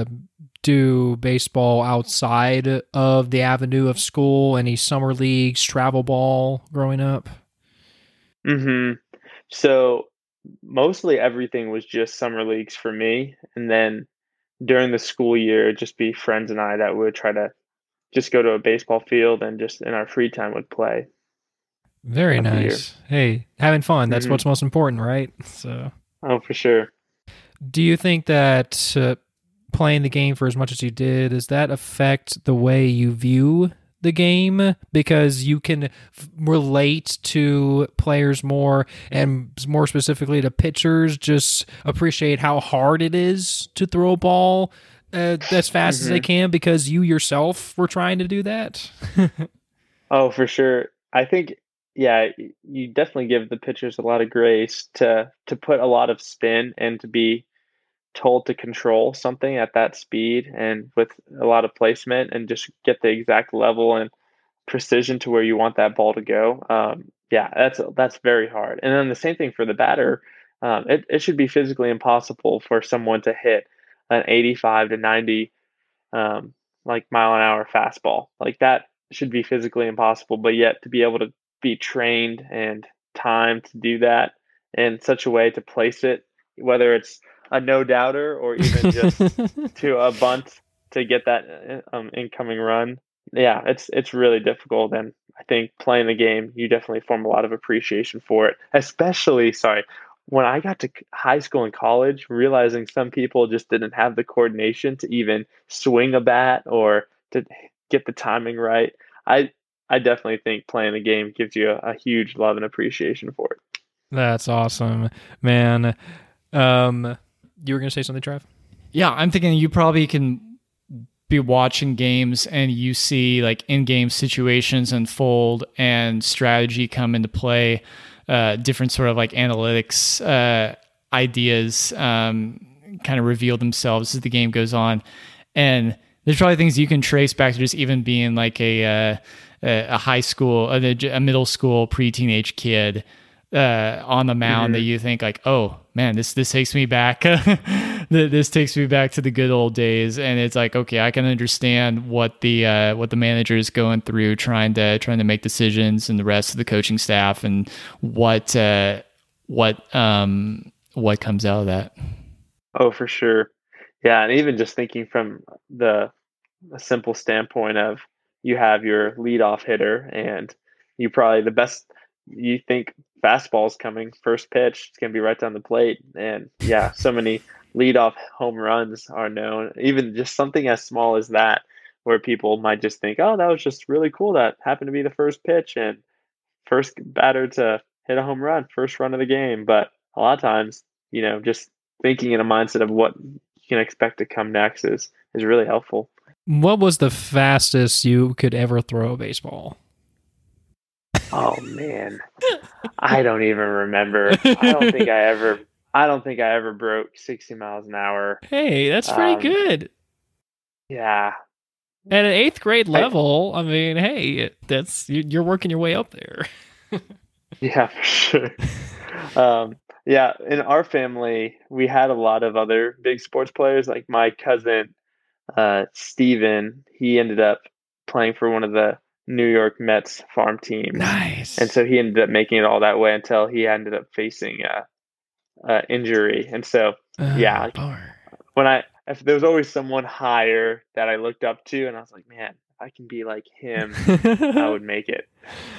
do baseball outside of the avenue of school? Any summer leagues, travel ball growing up? Mm-hmm. So mostly everything was just summer leagues for me. And then during the school year, it'd just be friends and I that would try to just go to a baseball field and just in our free time would play. Very nice. Hey, having fun. That's mm-hmm. what's most important, right? So. Oh, for sure. Do you think that uh, playing the game for as much as you did, does that affect the way you view the game? Because you can f- relate to players more, and more specifically to pitchers, just appreciate how hard it is to throw a ball uh, as fast mm-hmm. as they can because you yourself were trying to do that? Oh, for sure. I think... Yeah, you definitely give the pitchers a lot of grace to to put a lot of spin and to be told to control something at that speed and with a lot of placement and just get the exact level and precision to where you want that ball to go. Um, yeah, that's that's very hard. And then the same thing for the batter. Um, it, it should be physically impossible for someone to hit an eighty-five to ninety um, like mile an hour fastball. Like that should be physically impossible, but yet to be able to be trained and timed to do that in such a way to place it, whether it's a no doubter or even just to a bunt to get that um, incoming run. Yeah, it's it's really difficult, and I think playing the game, you definitely form a lot of appreciation for it. Especially, sorry, when I got to high school and college, realizing some people just didn't have the coordination to even swing a bat or to get the timing right. I I definitely think playing the game gives you a, a huge love and appreciation for it. That's awesome, man. Um, you were gonna say something, Trev? Yeah, I'm thinking you probably can be watching games and you see like in-game situations unfold and strategy come into play, uh, different sort of like analytics uh, ideas um, kind of reveal themselves as the game goes on. And there's probably things you can trace back to just even being like a uh, a high school, a, a middle school, pre-teenage kid uh, on the mound mm-hmm. that you think like, oh man, this this takes me back. This takes me back to the good old days, and it's like, okay, I can understand what the uh, what the manager is going through, trying to trying to make decisions, and the rest of the coaching staff, and what uh, what um, what comes out of that. Oh, for sure, yeah, and even just thinking from the a simple standpoint of you have your leadoff hitter, and you probably the best you think fastball's coming first pitch, it's gonna be right down the plate, and yeah, so many leadoff home runs are known. Even just something as small as that, where people might just think, "Oh, that was just really cool. That happened to be the first pitch and first batter to hit a home run, first run of the game." But a lot of times, you know, just thinking in a mindset of what you can expect to come next is is really helpful. What was the fastest you could ever throw a baseball? Oh man, I don't even remember. I don't think I ever. I don't think I ever broke sixty miles an hour. Hey, that's pretty um, good. Yeah. At an eighth grade level, I, I mean, hey, that's you're working your way up there. Yeah, for sure. um, yeah, in our family, we had a lot of other big sports players. Like my cousin, uh, Steven, he ended up playing for one of the New York Mets farm teams. Nice. And so he ended up making it all that way until he ended up facing uh, uh, injury. And so, uh, yeah, like, when I, if there was always someone higher that I looked up to, and I was like, man, if I can be like him, I would make it.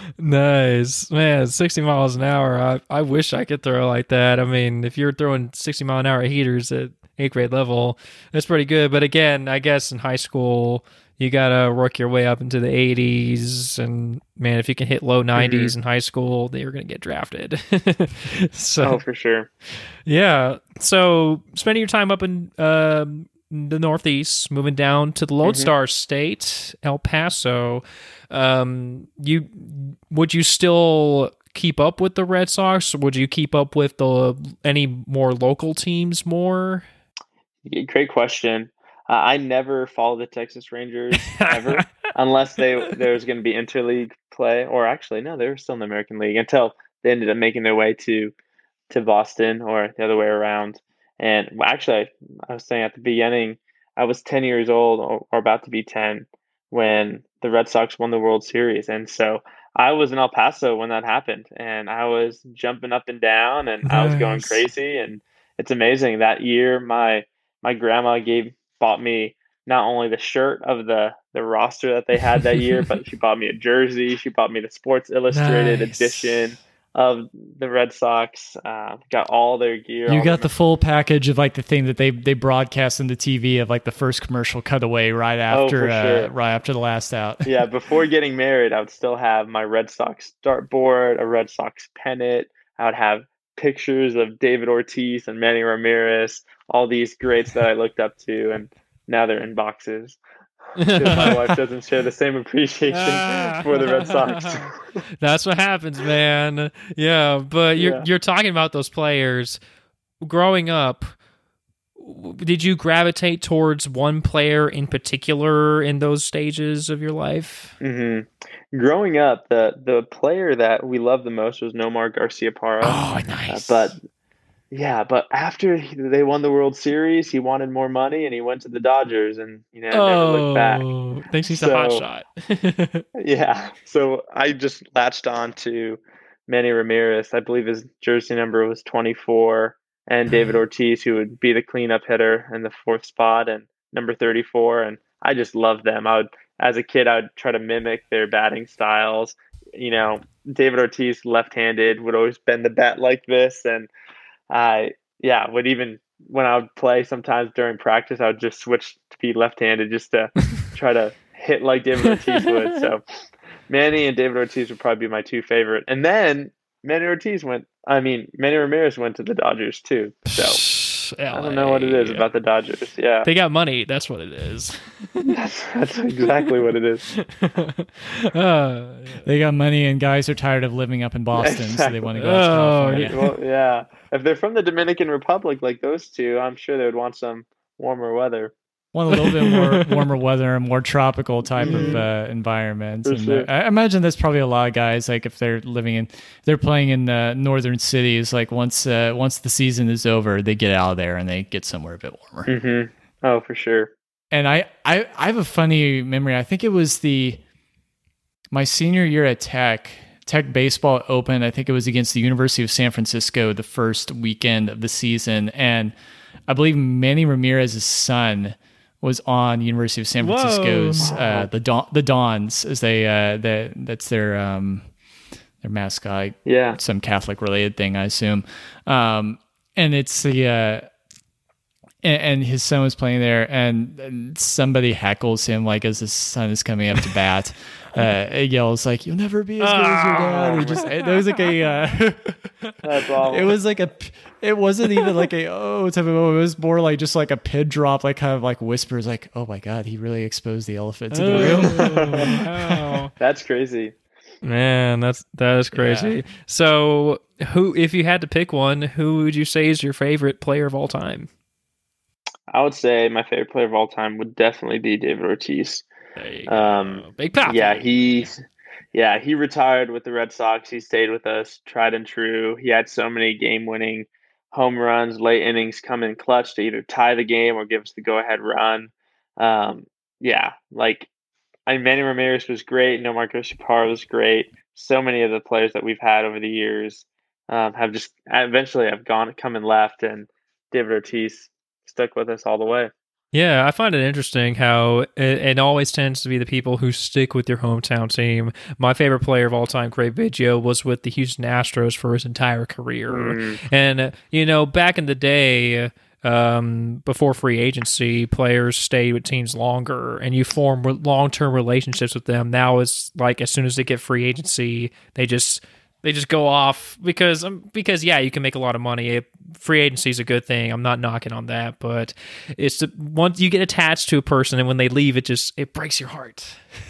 Nice, man. sixty miles an hour. I, I wish I could throw like that. I mean, if you're throwing sixty mile an hour heaters at eighth grade level, that's pretty good. But again, I guess in high school, you got to work your way up into the eighties. And man, if you can hit low nineties mm-hmm. in high school, then you're going to get drafted. So, oh, for sure. Yeah. So spending your time up in uh, the Northeast, moving down to the Lone mm-hmm. Star State, El Paso, um, you would you still keep up with the Red Sox? Or would you keep up with the any more local teams more? Great question. Uh, I never follow the Texas Rangers ever, unless they there's going to be interleague play, or actually no, they were still in the American League until they ended up making their way to to Boston or the other way around. And well, actually, I, I was saying at the beginning, I was ten years old or, or about to be ten when the Red Sox won the World Series, and so I was in El Paso when that happened, and I was jumping up and down, and nice. I was going crazy, and it's amazing. That year, my my grandma gave. bought me not only the shirt of the, the roster that they had that year, but she bought me a jersey. She bought me the Sports Illustrated nice. edition of the Red Sox. Uh, got all their gear. You got the full package of like the thing that they they broadcast on the T V of like the first commercial cutaway right after oh, sure. uh, right after the last out. Yeah, before getting married, I would still have my Red Sox dartboard, a Red Sox pennant. I would have pictures of David Ortiz and Manny Ramirez, all these greats that I looked up to, and now they're in boxes. My wife doesn't share the same appreciation for the Red Sox. That's what happens, man. Yeah, but you're yeah. you're talking about those players. Growing up, did you gravitate towards one player in particular in those stages of your life? Mm-hmm. Growing up, the the player that we loved the most was Nomar Garciaparra. Oh, nice. Uh, but yeah, but after they won the World Series, he wanted more money, and he went to the Dodgers, and you know oh, never looked back. Thinks he's so, a hot shot. Yeah, so I just latched on to Manny Ramirez. I believe his jersey number was twenty-four, and David Ortiz, who would be the cleanup hitter in the fourth spot, and number thirty-four. And I just loved them. I would, as a kid, I would try to mimic their batting styles. You know, David Ortiz, left-handed, would always bend the bat like this, and I, yeah, would even when I would play sometimes during practice, I would just switch to be left-handed just to try to hit like David Ortiz would. So Manny and David Ortiz would probably be my two favorite. And then Manny Ortiz went, I mean, Manny Ramirez went to the Dodgers too. So I don't know what it is about the Dodgers. Yeah. They got money. That's what it is. that's, that's exactly what it is. uh, they got money and guys are tired of living up in Boston, exactly. So they want to go to California. Oh, well, yeah. If they're from the Dominican Republic like those two, I'm sure they would want some warmer weather. Want a little bit more warmer weather, more tropical type of uh, environment. For and sure. uh, I imagine there's probably a lot of guys, like if they're living in, they're playing in uh, northern cities, like once uh, once the season is over, they get out of there and they get somewhere a bit warmer. Mm-hmm. Oh, for sure. And I, I, I have a funny memory. I think it was the my senior year at Tech. Tech baseball opened. I think it was against the University of San Francisco the first weekend of the season, and I believe Manny Ramirez's son was on the University of San Francisco's uh, the Don, the Dons, as they uh, the, that's their um, their mascot. Yeah, some Catholic related thing, I assume. Um, and it's the uh, and, and his son was playing there, and, and somebody heckles him like as his son is coming up to bat. Uh, it yells like, "You'll never be as good as your dad." He just it, there was like a uh, that's awful. It was like a it wasn't even like a oh type of oh, it was more like just like a pin drop, like kind of like whispers like, "Oh my god, he really exposed the elephant to the room." Wow. That's crazy. Man, that's that is crazy. Yeah. So, who if you had to pick one, who would you say is your favorite player of all time? I would say my favorite player of all time would definitely be David Ortiz. Um, Big Pop. Yeah, he, yeah, he retired with the Red Sox. He stayed with us, tried and true. He had so many game-winning home runs, late innings come in clutch to either tie the game or give us the go-ahead run. Um, yeah, like I mean, Manny Ramirez was great. Nomar Garciaparra was great. So many of the players that we've had over the years um, have just eventually have gone, come and left, and David Ortiz stuck with us all the way. Yeah, I find it interesting how it, it always tends to be the people who stick with your hometown team. My favorite player of all time, Craig Biggio, was with the Houston Astros for his entire career. Mm. And, uh, you know, back in the day, um, before free agency, players stayed with teams longer and you form long-term relationships with them. Now it's like as soon as they get free agency, they just... They just go off because, um, because yeah, you can make a lot of money. Free agency is a good thing. I'm not knocking on that, but it's the, once you get attached to a person and when they leave, it just it breaks your heart.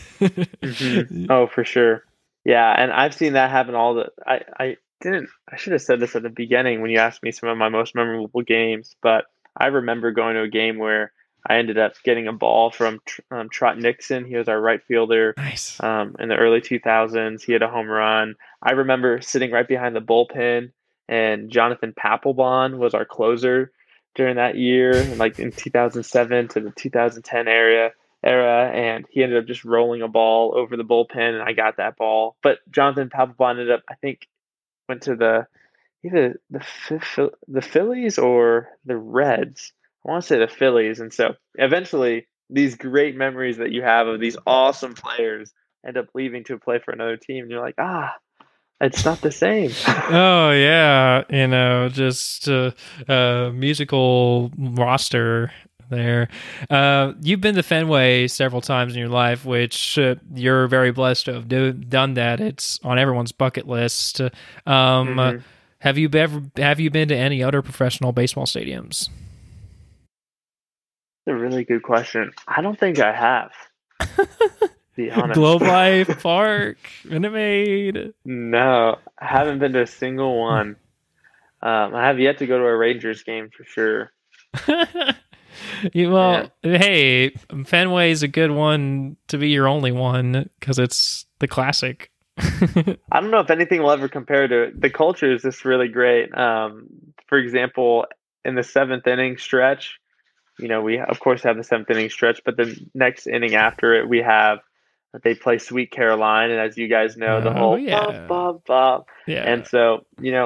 Mm-hmm. Oh, for sure. Yeah, and I've seen that happen all the. I I didn't. I should have said this at the beginning when you asked me some of my most memorable games, but I remember going to a game where I ended up getting a ball from um, Trot Nixon. He was our right fielder. Nice. Um, in the early two thousands, he had a home run. I remember sitting right behind the bullpen, and Jonathan Papelbon was our closer during that year, like in two thousand seven to the two thousand ten era. Era, and he ended up just rolling a ball over the bullpen, and I got that ball. But Jonathan Papelbon ended up, I think, went to the either the the Phillies or the Reds. I want to say the Phillies. And so eventually these great memories that you have of these awesome players end up leaving to play for another team. And you're like, ah, it's not the same. Oh, yeah. You know, just a uh, uh, musical roster there. Uh, you've been to Fenway several times in your life, which uh, you're very blessed to have do, done that. It's on everyone's bucket list. Um, mm-hmm. uh, have you ever, have you been to any other professional baseball stadiums? A really good question. I don't think I have. To be honest. Globe Life Park, Minute Maid. No, I haven't been to a single one. Um, I have yet to go to a Rangers game for sure. Yeah, well, yeah. Hey, Fenway is a good one to be your only one because it's the classic. I don't know if anything will ever compare to it. The culture is just really great. Um, for example, in the seventh inning stretch. You know, we, of course, have the seventh inning stretch, but the next inning after it, we have, they play Sweet Caroline. And as you guys know, the oh, whole yeah. bop, bop, bop. Yeah. And so, you know,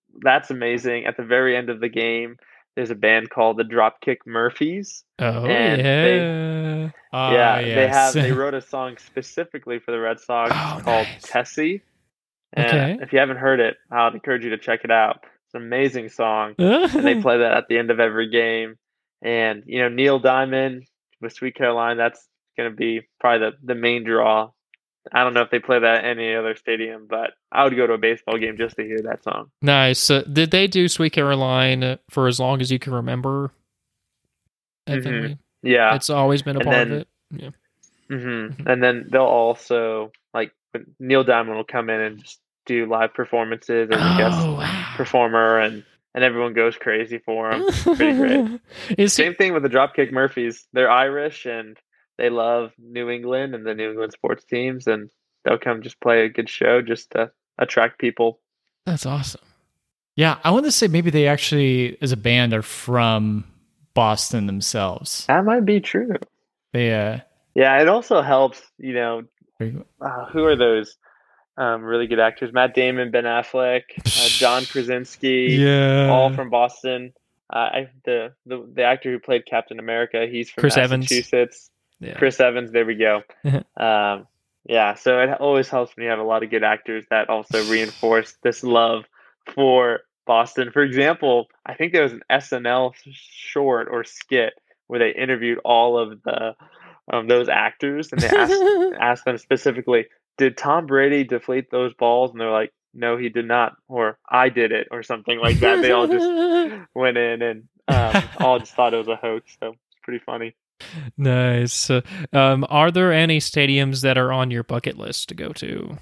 that's amazing. At the very end of the game, there's a band called the Dropkick Murphys. Oh and they yeah. Ah, yeah, they yes. have they wrote a song specifically for the Red Sox Oh, called nice. Tessie. And Okay. if you haven't heard it, I would encourage you to check it out. It's an amazing song. And they play that at the end of every game. And, you know, Neil Diamond with Sweet Caroline, that's going to be probably the, the main draw. I don't know if they play that at any other stadium, but I would go to a baseball game just to hear that song. Nice. Uh, did they do Sweet Caroline for as long as you can remember? At Mhm. Fenway? Yeah. It's always been a And part then- of it. Yeah. hmm And then they'll also, like, Neil Diamond will come in and just do live performances as a guest Oh, wow. performer, and, and everyone goes crazy for him. Pretty great. Is he, Same thing with the Dropkick Murphys. They're Irish and they love New England and the New England sports teams, and they'll come just play a good show just to attract people. that's awesome. Yeah, I want to say maybe they actually, as a band, are from Boston themselves. That might be true. They, uh, Yeah, it also helps, you know, very- uh, who are those um, really good actors? Matt Damon, Ben Affleck, uh, John Krasinski, Yeah. all from Boston. Uh, I, the, the the actor who played Captain America, he's from Chris Evans. Massachusetts. Yeah. Chris Evans, there we go. um, yeah, so it always helps when you have a lot of good actors that also reinforce this love for Boston. For example, I think there was an S N L short or skit where they interviewed all of the um, those actors, and they asked asked them specifically, "Did Tom Brady deflate those balls?" And they're like, "No, he did not," or "I did it," or something like that. They all just went in and um, all just thought it was a hoax. So it's pretty funny. Nice. Uh, um, are there any stadiums that are on your bucket list to go to?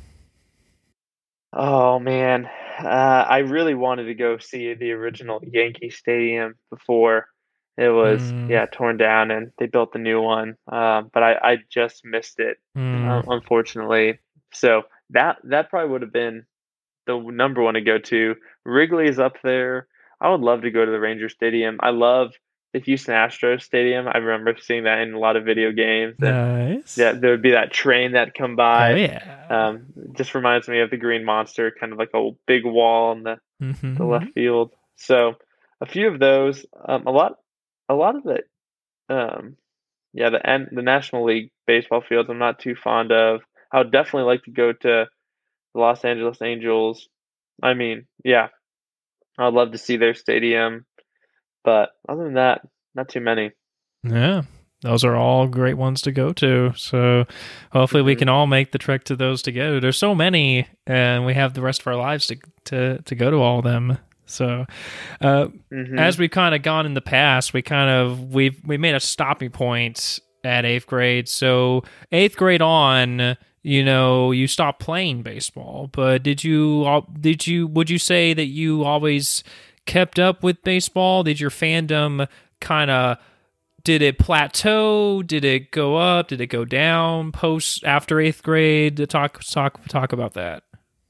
Oh man, uh, I really wanted to go see the original Yankee Stadium before it was Mm. yeah torn down and they built the new one. Um, but I, I just missed it, Mm. uh, unfortunately. So that that probably would have been the number one to go to. Wrigley is up there. I would love to go to the Ranger Stadium. I love the Houston Astros Stadium. I remember seeing that in a lot of video games. And Nice. yeah, there would be that train that come Oh, by. yeah. Um, just reminds me of the Green Monster, kind of like a big wall in the, Mhm. the left field. So a few of those, um, a lot, a lot of the, um, yeah, the N- the National League baseball fields I'm not too fond of. I would definitely like to go to the Los Angeles Angels. I mean, yeah, I'd love to see their stadium, but other than that, not too many. Yeah, those are all great ones to go to. So hopefully we Mhm. can all make the trek to those together. There's so many, and we have the rest of our lives to to to go to all of them. So uh, Mhm. as we've kind of gone in the past, we kind of we've we made a stopping point at eighth grade. So eighth grade on, you know, you stopped playing baseball. But did you al- did you would you say that you always kept up with baseball? Did your fandom kind of did it plateau? Did it go up? Did it go down post after eighth grade? To talk talk talk about that.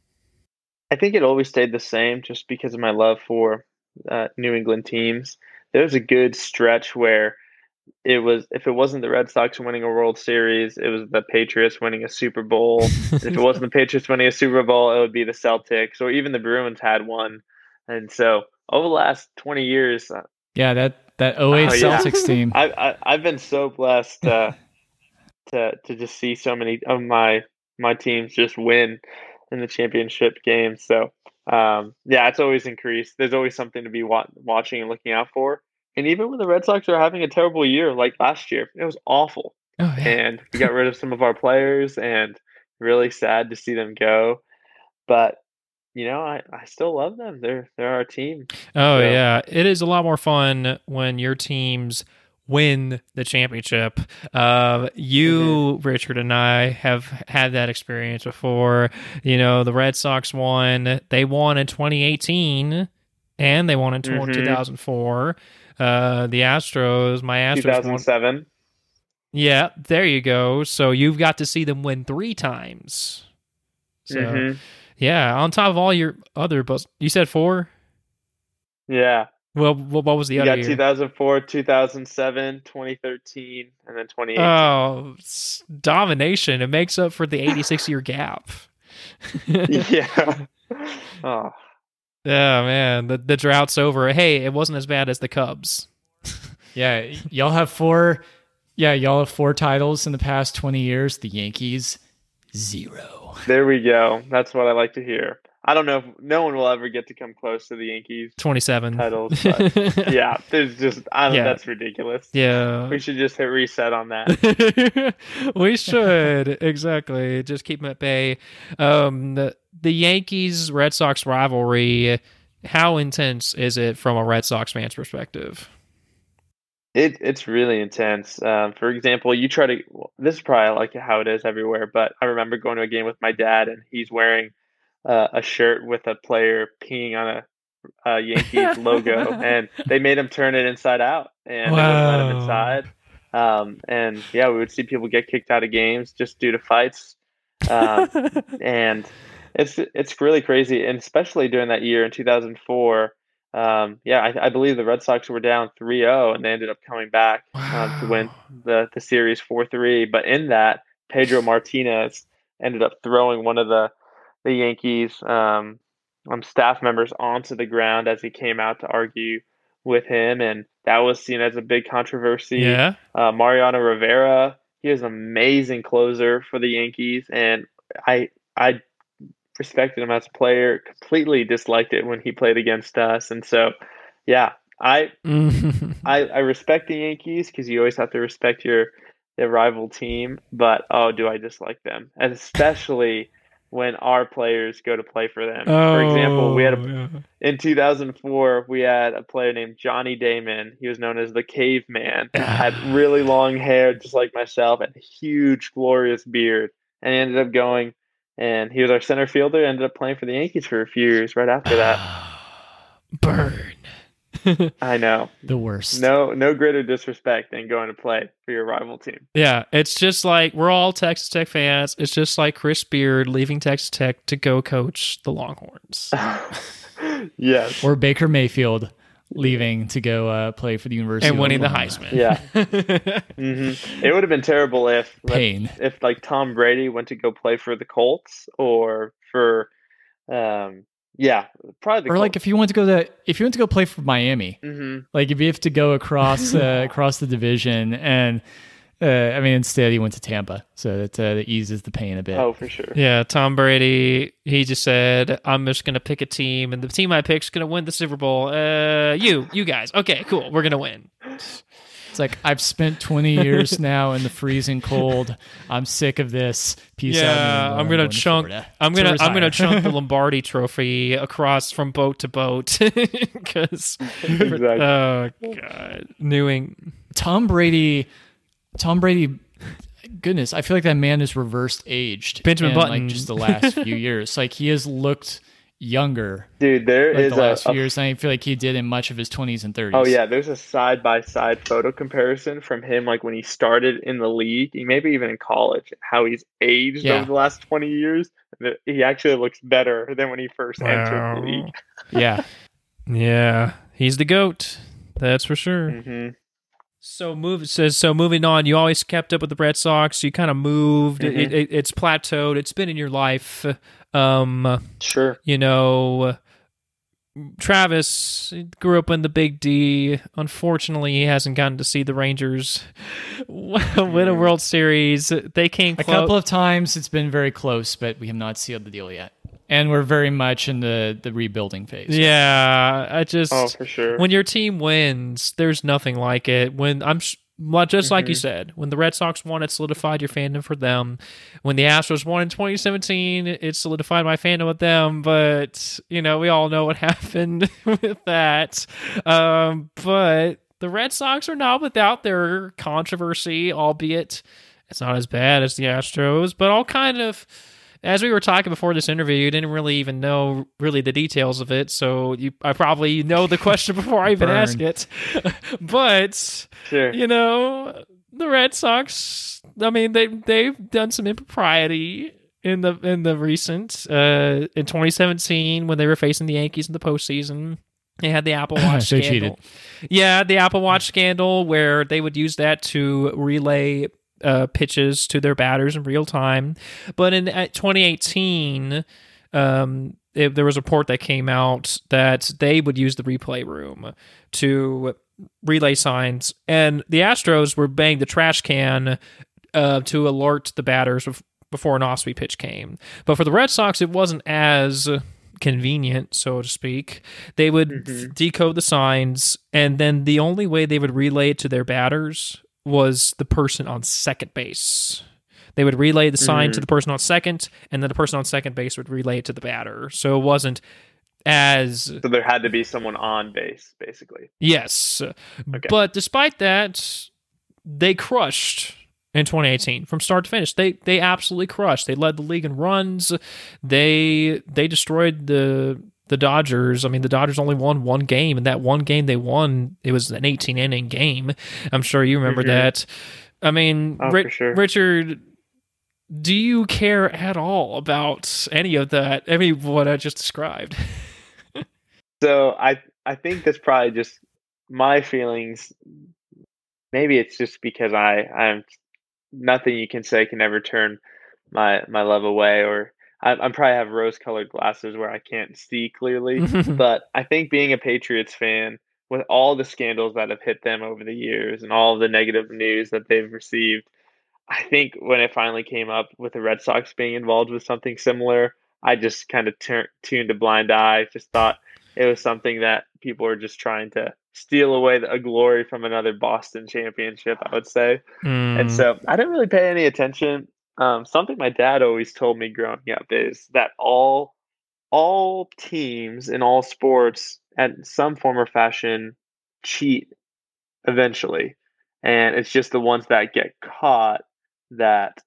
I think it always stayed the same just because of my love for uh, New England teams. There was a good stretch where it was, if it wasn't the Red Sox winning a World Series, it was the Patriots winning a Super Bowl. And if it wasn't the Patriots winning a Super Bowl, it would be the Celtics, or even the Bruins had one. And so over the last twenty years, uh, yeah, that that oh eight Oh, yeah. Celtics team. I, I I've been so blessed uh, to to just see so many of my my teams just win in the championship game. So um, yeah, it's always increased. There's always something to be wa- watching and looking out for. And even when the Red Sox are having a terrible year, like last year, it was awful. Oh yeah. And we got rid of some of our players, and really sad to see them go. But you know, I, I still love them. They're they're our team. Oh So- yeah, it is a lot more fun when your teams win the championship. Uh, you, Richard, and I have had that experience before. You know, the Red Sox won. They won in twenty eighteen, and they won in Mhm. two thousand four. Uh, the Astros, my Astros won. two thousand seven. Yeah, there you go. So you've got to see them win three times. So Mhm. yeah, on top of all your other, but you said four. Yeah. Well, what what was the You other got year? two thousand four, two thousand seven, twenty thirteen, and then twenty eighteen. Oh, s- domination. It makes up for the eighty-six year gap. Yeah. Oh, Yeah, man, the the drought's over. Hey, it wasn't as bad as the Cubs. Yeah, y'all have four. Yeah, y'all have four titles in the past twenty years. The Yankees, zero. There we go. That's what I like to hear. I don't know if no one will ever get to come close to the Yankees twenty-seven titles. But yeah, there's just I don't, Yeah. that's ridiculous. Yeah. We should just hit reset on that. We should. Exactly. Just keep them at bay. Um, the, the Yankees Red Sox rivalry, how intense is it from a Red Sox fan's perspective? It it's really intense. Um, for example, you try to. Well, this is probably like how it is everywhere, but I remember going to a game with my dad, and he's wearing uh, a shirt with a player peeing on a, a Yankees logo, and they made him turn it inside out, and they wouldn't let him Wow. inside. Um, and yeah, we would see people get kicked out of games just due to fights, um, and it's it's really crazy, and especially during that year in two thousand four. Um, yeah, I, I believe the Red Sox were down three oh, and they ended up coming back um, to win Wow. the, the series four three. But in that, Pedro Martinez ended up throwing one of the the Yankees um, um, staff members onto the ground as he came out to argue with him, and that was seen as a big controversy. Yeah. Uh, Mariano Rivera, he was an amazing closer for the Yankees, and I I respected him as a player, completely disliked it when he played against us. And so, yeah, I I, I respect the Yankees because you always have to respect your, your rival team. But, oh, do I dislike them? And especially when our players go to play for them. For example, we had a, yeah. in two thousand four, we had a player named Johnny Damon. He was known as the Caveman. Had really long hair, just like myself, and a huge, glorious beard. And he ended up going, and he was our center fielder, ended up playing for the Yankees for a few years right after that. Burn. I know. The worst. No no greater disrespect than going to play for your rival team. Yeah, it's just like we're all Texas Tech fans. It's just like Chris Beard leaving Texas Tech to go coach the Longhorns. Yes. Or Baker Mayfield leaving to go uh, play for the University And of winning the Oklahoma. Heisman. Yeah. hmm It would have been terrible if Pain. if like Tom Brady went to go play for the Colts or for um yeah, probably the Or like if you want to go to if you want to go play for Miami, hmm like if you have to go across uh, across the division, and uh, I mean instead he went to Tampa, so that, uh, that eases the pain a bit. Oh, for sure. Yeah, Tom Brady, he just said, I'm just going to pick a team, and the team I pick's going to win the Super Bowl. Uh, you, you guys. Okay, cool. We're going to win. It's like I've spent twenty years now in the freezing cold. I'm sick of this. Peace out. New Yeah, England. I'm gonna going to chunk. Florida I'm to gonna. I'm gonna retire. chunk the Lombardi Trophy across from boat to boat because. Exactly. Oh God, New England. Tom Brady. Tom Brady. Goodness, I feel like that man is reversed aged. Benjamin in, Button. like just the last few years. Like he has looked younger Dude, there like is the a, last few a years than I feel like he did in much of his twenties and thirties. Oh yeah, there's a side by side photo comparison from him like when he started in the league, maybe even in college, how he's aged Yeah. over the last twenty years. That He actually looks better than when he first entered the league. Yeah. Yeah, he's the goat. That's for sure. hmm So move it says so. Moving on, you always kept up with the Red Sox. You kind of moved. Mhm. It, it, it's plateaued. It's been in your life. Um, Sure. you know, Travis grew up in the Big D. Unfortunately, he hasn't gotten to see the Rangers win a World Series. They came A close. couple of times it's been very close, but we have not sealed the deal yet. And we're very much in the, the rebuilding phase. Yeah, I just Oh, for sure. when your team wins, there's nothing like it. When I'm sh- well, just like you Mhm. said, when the Red Sox won, it solidified your fandom for them. When the Astros won in twenty seventeen, it solidified my fandom with them. But you know, we all know what happened with that. Um, but the Red Sox are not without their controversy, albeit it's not as bad as the Astros. But all kind of. As we were talking before this interview, you didn't really even know really the details of it, so you I probably know the question before I even Burn. ask it. But Sure. you know, the Red Sox, I mean, they they've done some impropriety in the in the recent uh, in twenty seventeen when they were facing the Yankees in the postseason. They had the Apple Watch They scandal. cheated. Yeah, the Apple Watch scandal where they would use that to relay uh, pitches to their batters in real time. But in uh, twenty eighteen, um, it, there was a report that came out that they would use the replay room to relay signs, and the Astros were banging the trash can uh, to alert the batters before an off-speed pitch came. But for the Red Sox, it wasn't as convenient, so to speak. They would mm-hmm. decode the signs, and then the only way they would relay it to their batters was the person on second base. They would relay the sign mm-hmm. to the person on second, and then the person on second base would relay it to the batter. So it wasn't as... So there had to be someone on base, basically. Yes. Okay. But despite that, they crushed in twenty eighteen from start to finish. They they absolutely crushed. They led the league in runs. They they destroyed the the Dodgers. I mean, the Dodgers only won one game, and that one game they won, it was an eighteen-inning game. I'm sure you remember mm-hmm. that. I mean, oh, Ri- for sure. Richard... Do you care at all about any of that? I mean, what I just described. So I I think that's probably just my feelings. Maybe it's just because I I'm nothing you can say can ever turn my my love away, or I, I'm probably have rose-colored glasses where I can't see clearly. But I think being a Patriots fan, with all the scandals that have hit them over the years and all the negative news that they've received, I think when it finally came up with the Red Sox being involved with something similar, I just kind of tur- tuned a blind eye. Just thought it was something that people were just trying to steal away a glory from another Boston championship, I would say. Mm. And so I didn't really pay any attention. Um, something my dad always told me growing up is that all all teams in all sports, at some form or fashion, cheat eventually. And it's just the ones that get caught that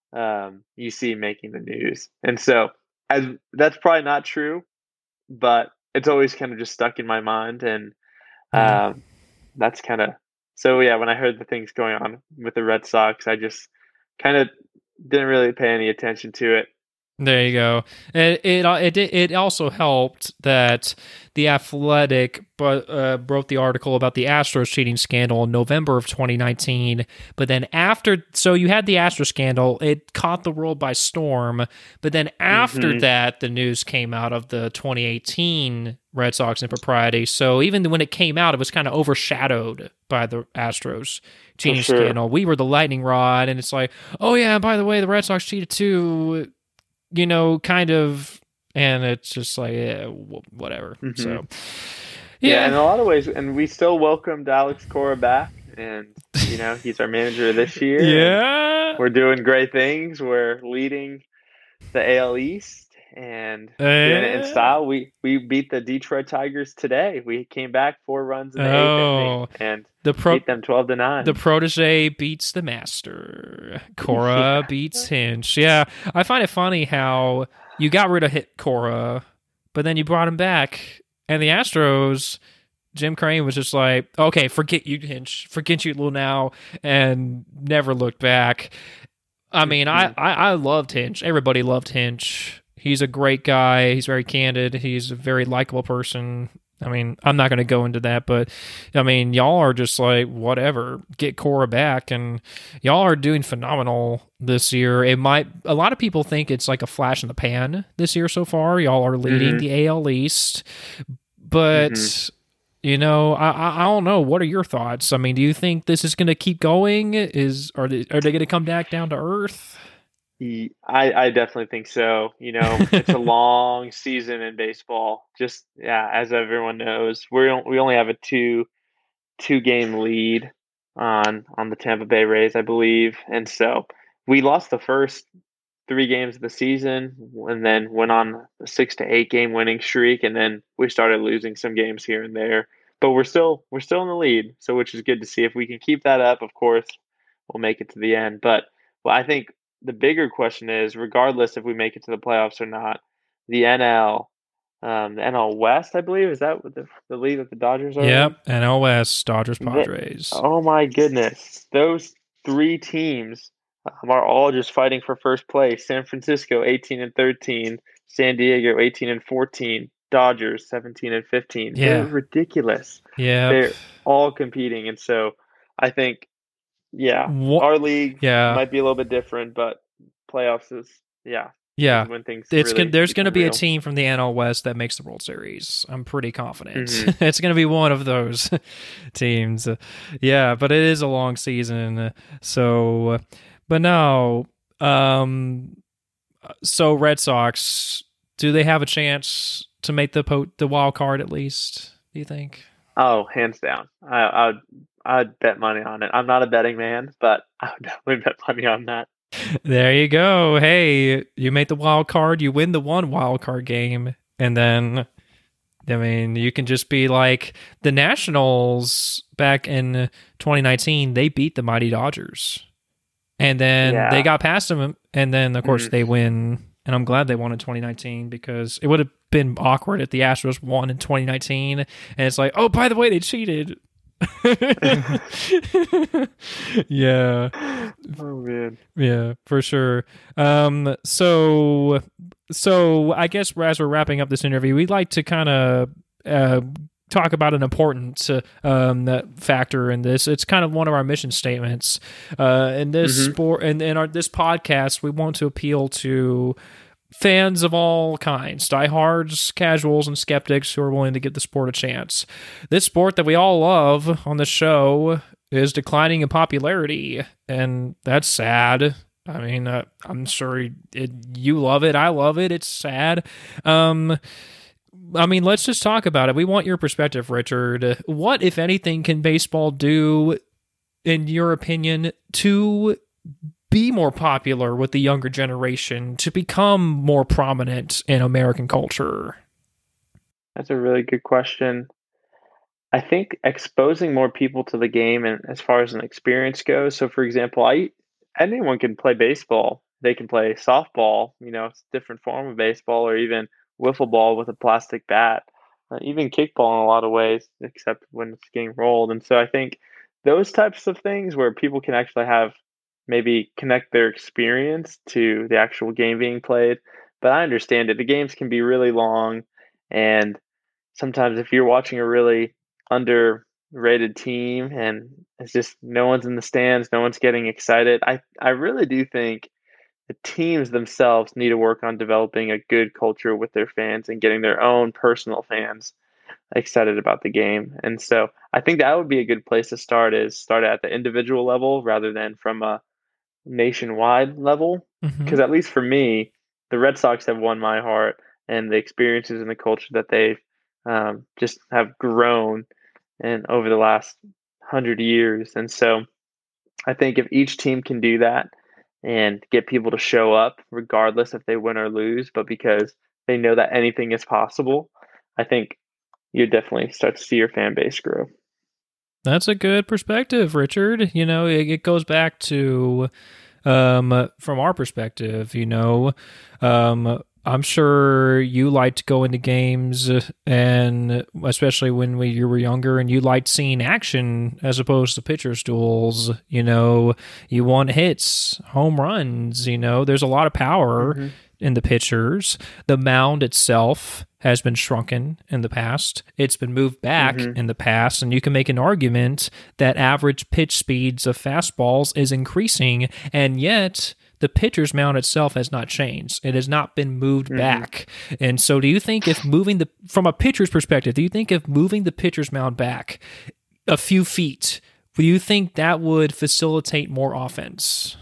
um, you see making the news. And so as as that's probably not true, but it's always kind of just stuck in my mind. And um, mm-hmm. that's kind of, so yeah, when I heard the things going on with the Red Sox, I just kind of didn't really pay any attention to it. There you go. It it it, it also helped that The Athletic but, uh, wrote the article about the Astros cheating scandal in November of twenty nineteen. But then after, so you had the Astros scandal, it caught the world by storm. But then after mm-hmm. that, the news came out of the twenty eighteen Red Sox impropriety. So even when it came out, it was kind of overshadowed by the Astros cheating sure. scandal. We were the lightning rod, and it's like, oh yeah, by the way, the Red Sox cheated too. You know, kind of, and it's just like, yeah, whatever. Mm-hmm. So, yeah. yeah, in a lot of ways, and we still welcomed Alex Cora back, and, you know, he's our manager this year. Yeah. We're doing great things. We're leading the A L East and uh, doing it in style. We we beat the Detroit Tigers today. We came back four runs in the oh, eighth inning and the pro- beat them twelve to nine. The protege beats the master. Cora yeah. beats Hinch. Yeah, I find it funny how you got rid of Hit Cora, but then you brought him back, and the Astros, Jim Crane was just like, okay, forget you, Hinch. Forget you, Lunau, and never looked back. I mean, I, I, I loved Hinch. Everybody loved Hinch. He's a great guy. He's very candid. He's a very likable person. I mean, I'm not going to go into that, but I mean, y'all are just like, whatever, get Cora back, and y'all are doing phenomenal this year. It might, a lot of people think it's like a flash in the pan this year so far. Y'all are leading mm-hmm. the A L East, but mm-hmm. you know, I, I don't know. What are your thoughts? I mean, do you think this is going to keep going? Is are they, are they going to come back down to earth? I, I definitely think so. You know, it's a long season in baseball. Just yeah, as everyone knows, we we only have a two two game lead on on the Tampa Bay Rays, I believe, and so we lost the first three games of the season, and then went on a six to eight game winning streak, and then we started losing some games here and there. But we're still we're still in the lead, so which is good to see. If we can keep that up, of course, we'll make it to the end. But well, I think the bigger question is, regardless if we make it to the playoffs or not, the N L, um, the N L West, I believe, is that what the, the league that the Dodgers are? Yep, in? N L West, Dodgers, Padres. The, oh my goodness, those three teams um, are all just fighting for first place. San Francisco, eighteen and thirteen, San Diego, eighteen and fourteen, Dodgers, seventeen and fifteen. Yeah. They're ridiculous. Yeah, they're all competing, and so I think. Yeah, what? Our league yeah. might be a little bit different, but playoffs is, yeah, Yeah, when things it's really gonna, there's going to become be a real. team from the N L West that makes the World Series. I'm pretty confident. Mm-hmm. It's going to be one of those teams. Yeah, but it is a long season. So, but no, um, so Red Sox, do they have a chance to make the po- the wild card at least? Do you think? Oh, hands down. I, I would I'd bet money on it. I'm not a betting man, but I would definitely bet money on that. There you go. Hey, you make the wild card, you win the one wild card game, and then I mean, you can just be like the Nationals back in twenty nineteen, they beat the mighty Dodgers. And then Yeah. they got past them, and then of course Mhm. they win. And I'm glad they won in twenty nineteen because it would have been awkward if the Astros won in twenty nineteen and it's like, "Oh, by the way, they cheated." Yeah. Oh man. Yeah, for sure. Um, so, so I guess as we're wrapping up this interview, we'd like to kind of uh, talk about an important uh, um, that factor in this. It's kind of one of our mission statements. Uh, in this Mhm. sport, and in, in our this podcast, we want to appeal to fans of all kinds, diehards, casuals, and skeptics who are willing to give the sport a chance. This sport that we all love on the show is declining in popularity, and that's sad. I mean, uh, I'm sure it, you love it. I love it. It's sad. Um, I mean, let's just talk about it. We want your perspective, Richard. What, if anything, can baseball do, in your opinion, to be more popular with the younger generation, to become more prominent in American culture? That's a really good question. I think exposing more people to the game and as far as an experience goes. So for example, I anyone can play baseball. They can play softball, you know, it's a different form of baseball, or even wiffle ball with a plastic bat. Uh, even kickball in a lot of ways, except when it's getting rolled. And so I think those types of things where people can actually have maybe connect their experience to the actual game being played. But I understand it. The games can be really long, and sometimes if you're watching a really underrated team and it's just no one's in the stands, no one's getting excited. I, I really do think the teams themselves need to work on developing a good culture with their fans and getting their own personal fans excited about the game. And so I think that would be a good place to start, is start at the individual level rather than from a nationwide level. Mm-hmm. Because at least for me, the Red Sox have won my heart, and the experiences and the culture that they've um, just have grown and over the last hundred years. And so I think if each team can do that and get people to show up, regardless if they win or lose, but because they know that anything is possible, I think you definitely start to see your fan base grow. That's a good perspective, Richard. You know, it, it goes back to, um, from our perspective, you know, um, I'm sure you liked to go into games, and especially when we, you were younger, and you liked seeing action as opposed to pitcher's duels. You know, you want hits, home runs. You know, there's a lot of power Mm-hmm. in the pitchers. The mound itself has been shrunken in the past. It's been moved back Mhm. in the past, and you can make an argument that average pitch speeds of fastballs is increasing, and yet the pitcher's mound itself has not changed. It has not been moved Mhm. back. And so do you think if moving the, from a pitcher's perspective, do you think if moving the pitcher's mound back a few feet, do you think that would facilitate more offense?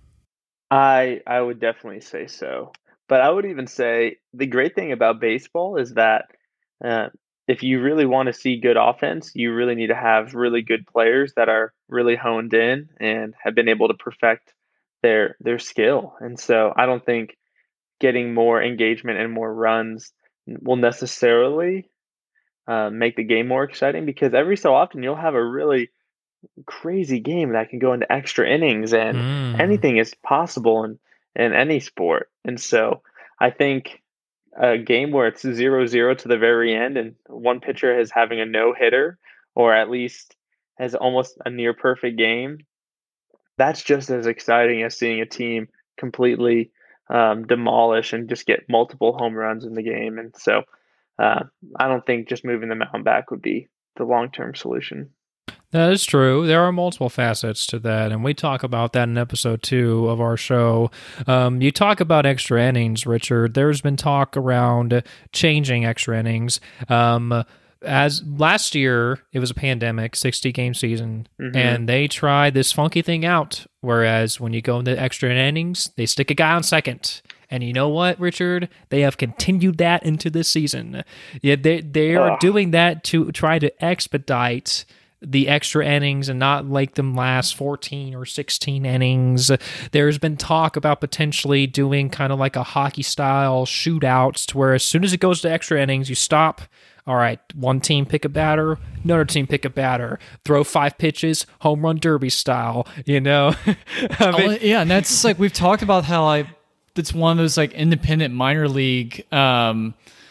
I I would definitely say so. But I would even say the great thing about baseball is that uh, if you really want to see good offense, you really need to have really good players that are really honed in and have been able to perfect their their skill. And so I don't think getting more engagement and more runs will necessarily uh, make the game more exciting, because every so often you'll have a really crazy game that can go into extra innings, and Mm. anything is possible in in any sport. And so I think a game where it's zero zero to the very end and one pitcher is having a no hitter, or at least has almost a near perfect game, that's just as exciting as seeing a team completely um, demolish and just get multiple home runs in the game. And so uh, I don't think just moving the mound back would be the long term solution. That is true. There are multiple facets to that, and we talk about that in episode two of our show. Um, you talk about extra innings, Richard. There's been talk around changing extra innings. Um, as last year, it was a pandemic, sixty game season, mm-hmm. and they tried this funky thing out. Whereas when you go into extra innings, they stick a guy on second. And you know what, Richard? They have continued that into this season. Yeah, they they are oh. doing that to try to expedite the extra innings and not make them last fourteen or sixteen innings. There's been talk about potentially doing kind of like a hockey style shootouts to where as soon as it goes to extra innings, you stop. All right, one team pick a batter, another team pick a batter, throw five pitches, home run derby style, you know? I mean, oh, yeah, and that's like we've talked about how I it's one of those like independent minor league um,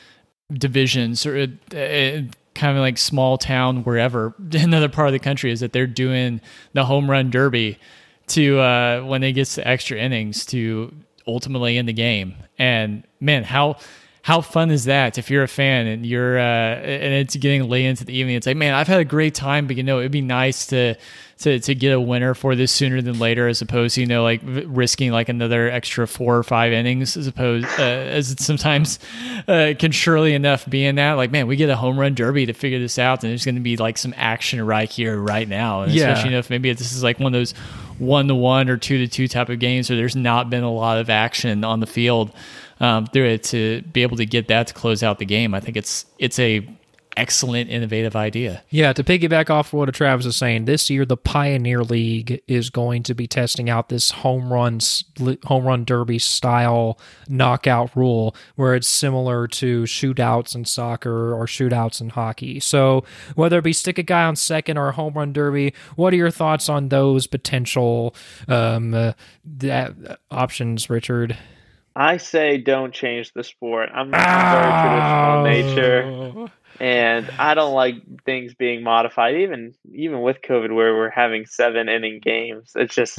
divisions or uh, kind of like small town wherever another part of the country is that they're doing the home run derby to uh, when it gets to extra innings to ultimately end the game. And man, how how fun is that if you're a fan and you're uh, and it's getting late into the evening? It's like, man, I've had a great time, but you know, it'd be nice to to to get a winner for this sooner than later, as opposed to, you know, like risking like another extra four or five innings, as opposed uh, as it sometimes uh, can surely enough be in that. Like, man, we get a home run derby to figure this out, and there's going to be like some action right here, right now. And yeah. especially, you know, if maybe this is like one of those one to one or two to two type of games where there's not been a lot of action on the field. Um, there to be able to get that to close out the game, I think it's it's a excellent, innovative idea. Yeah, to piggyback off what Travis is saying, this year the Pioneer League is going to be testing out this home runs home run derby style knockout rule, where it's similar to shootouts in soccer or shootouts in hockey. So whether it be stick a guy on second or a home run derby, what are your thoughts on those potential um, uh, that, options, Richard? I say don't change the sport. I'm not oh. very traditional nature, and I don't like things being modified. Even even with COVID, where we're having seven inning games, it's just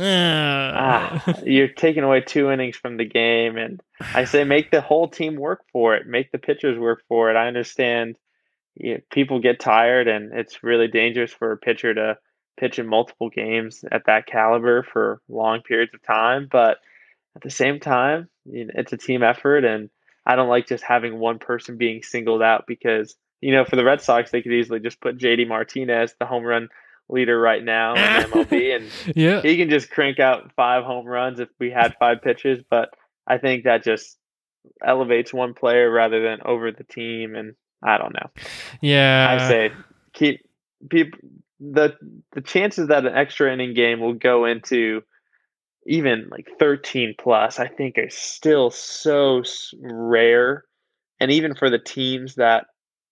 ah, you're taking away two innings from the game. And I say make the whole team work for it. Make the pitchers work for it. I understand you know, people get tired, and it's really dangerous for a pitcher to pitch in multiple games at that caliber for long periods of time, but at the same time, you know, it's a team effort, and I don't like just having one person being singled out because, you know, for the Red Sox, they could easily just put J D Martinez, the home run leader right now in M L B, and yeah. he can just crank out five home runs if we had five pitches. But I think that just elevates one player rather than over the team, and I don't know. Yeah, I say keep people the the chances that an extra inning game will go into even like thirteen plus, I think are still so rare. And even for the teams that,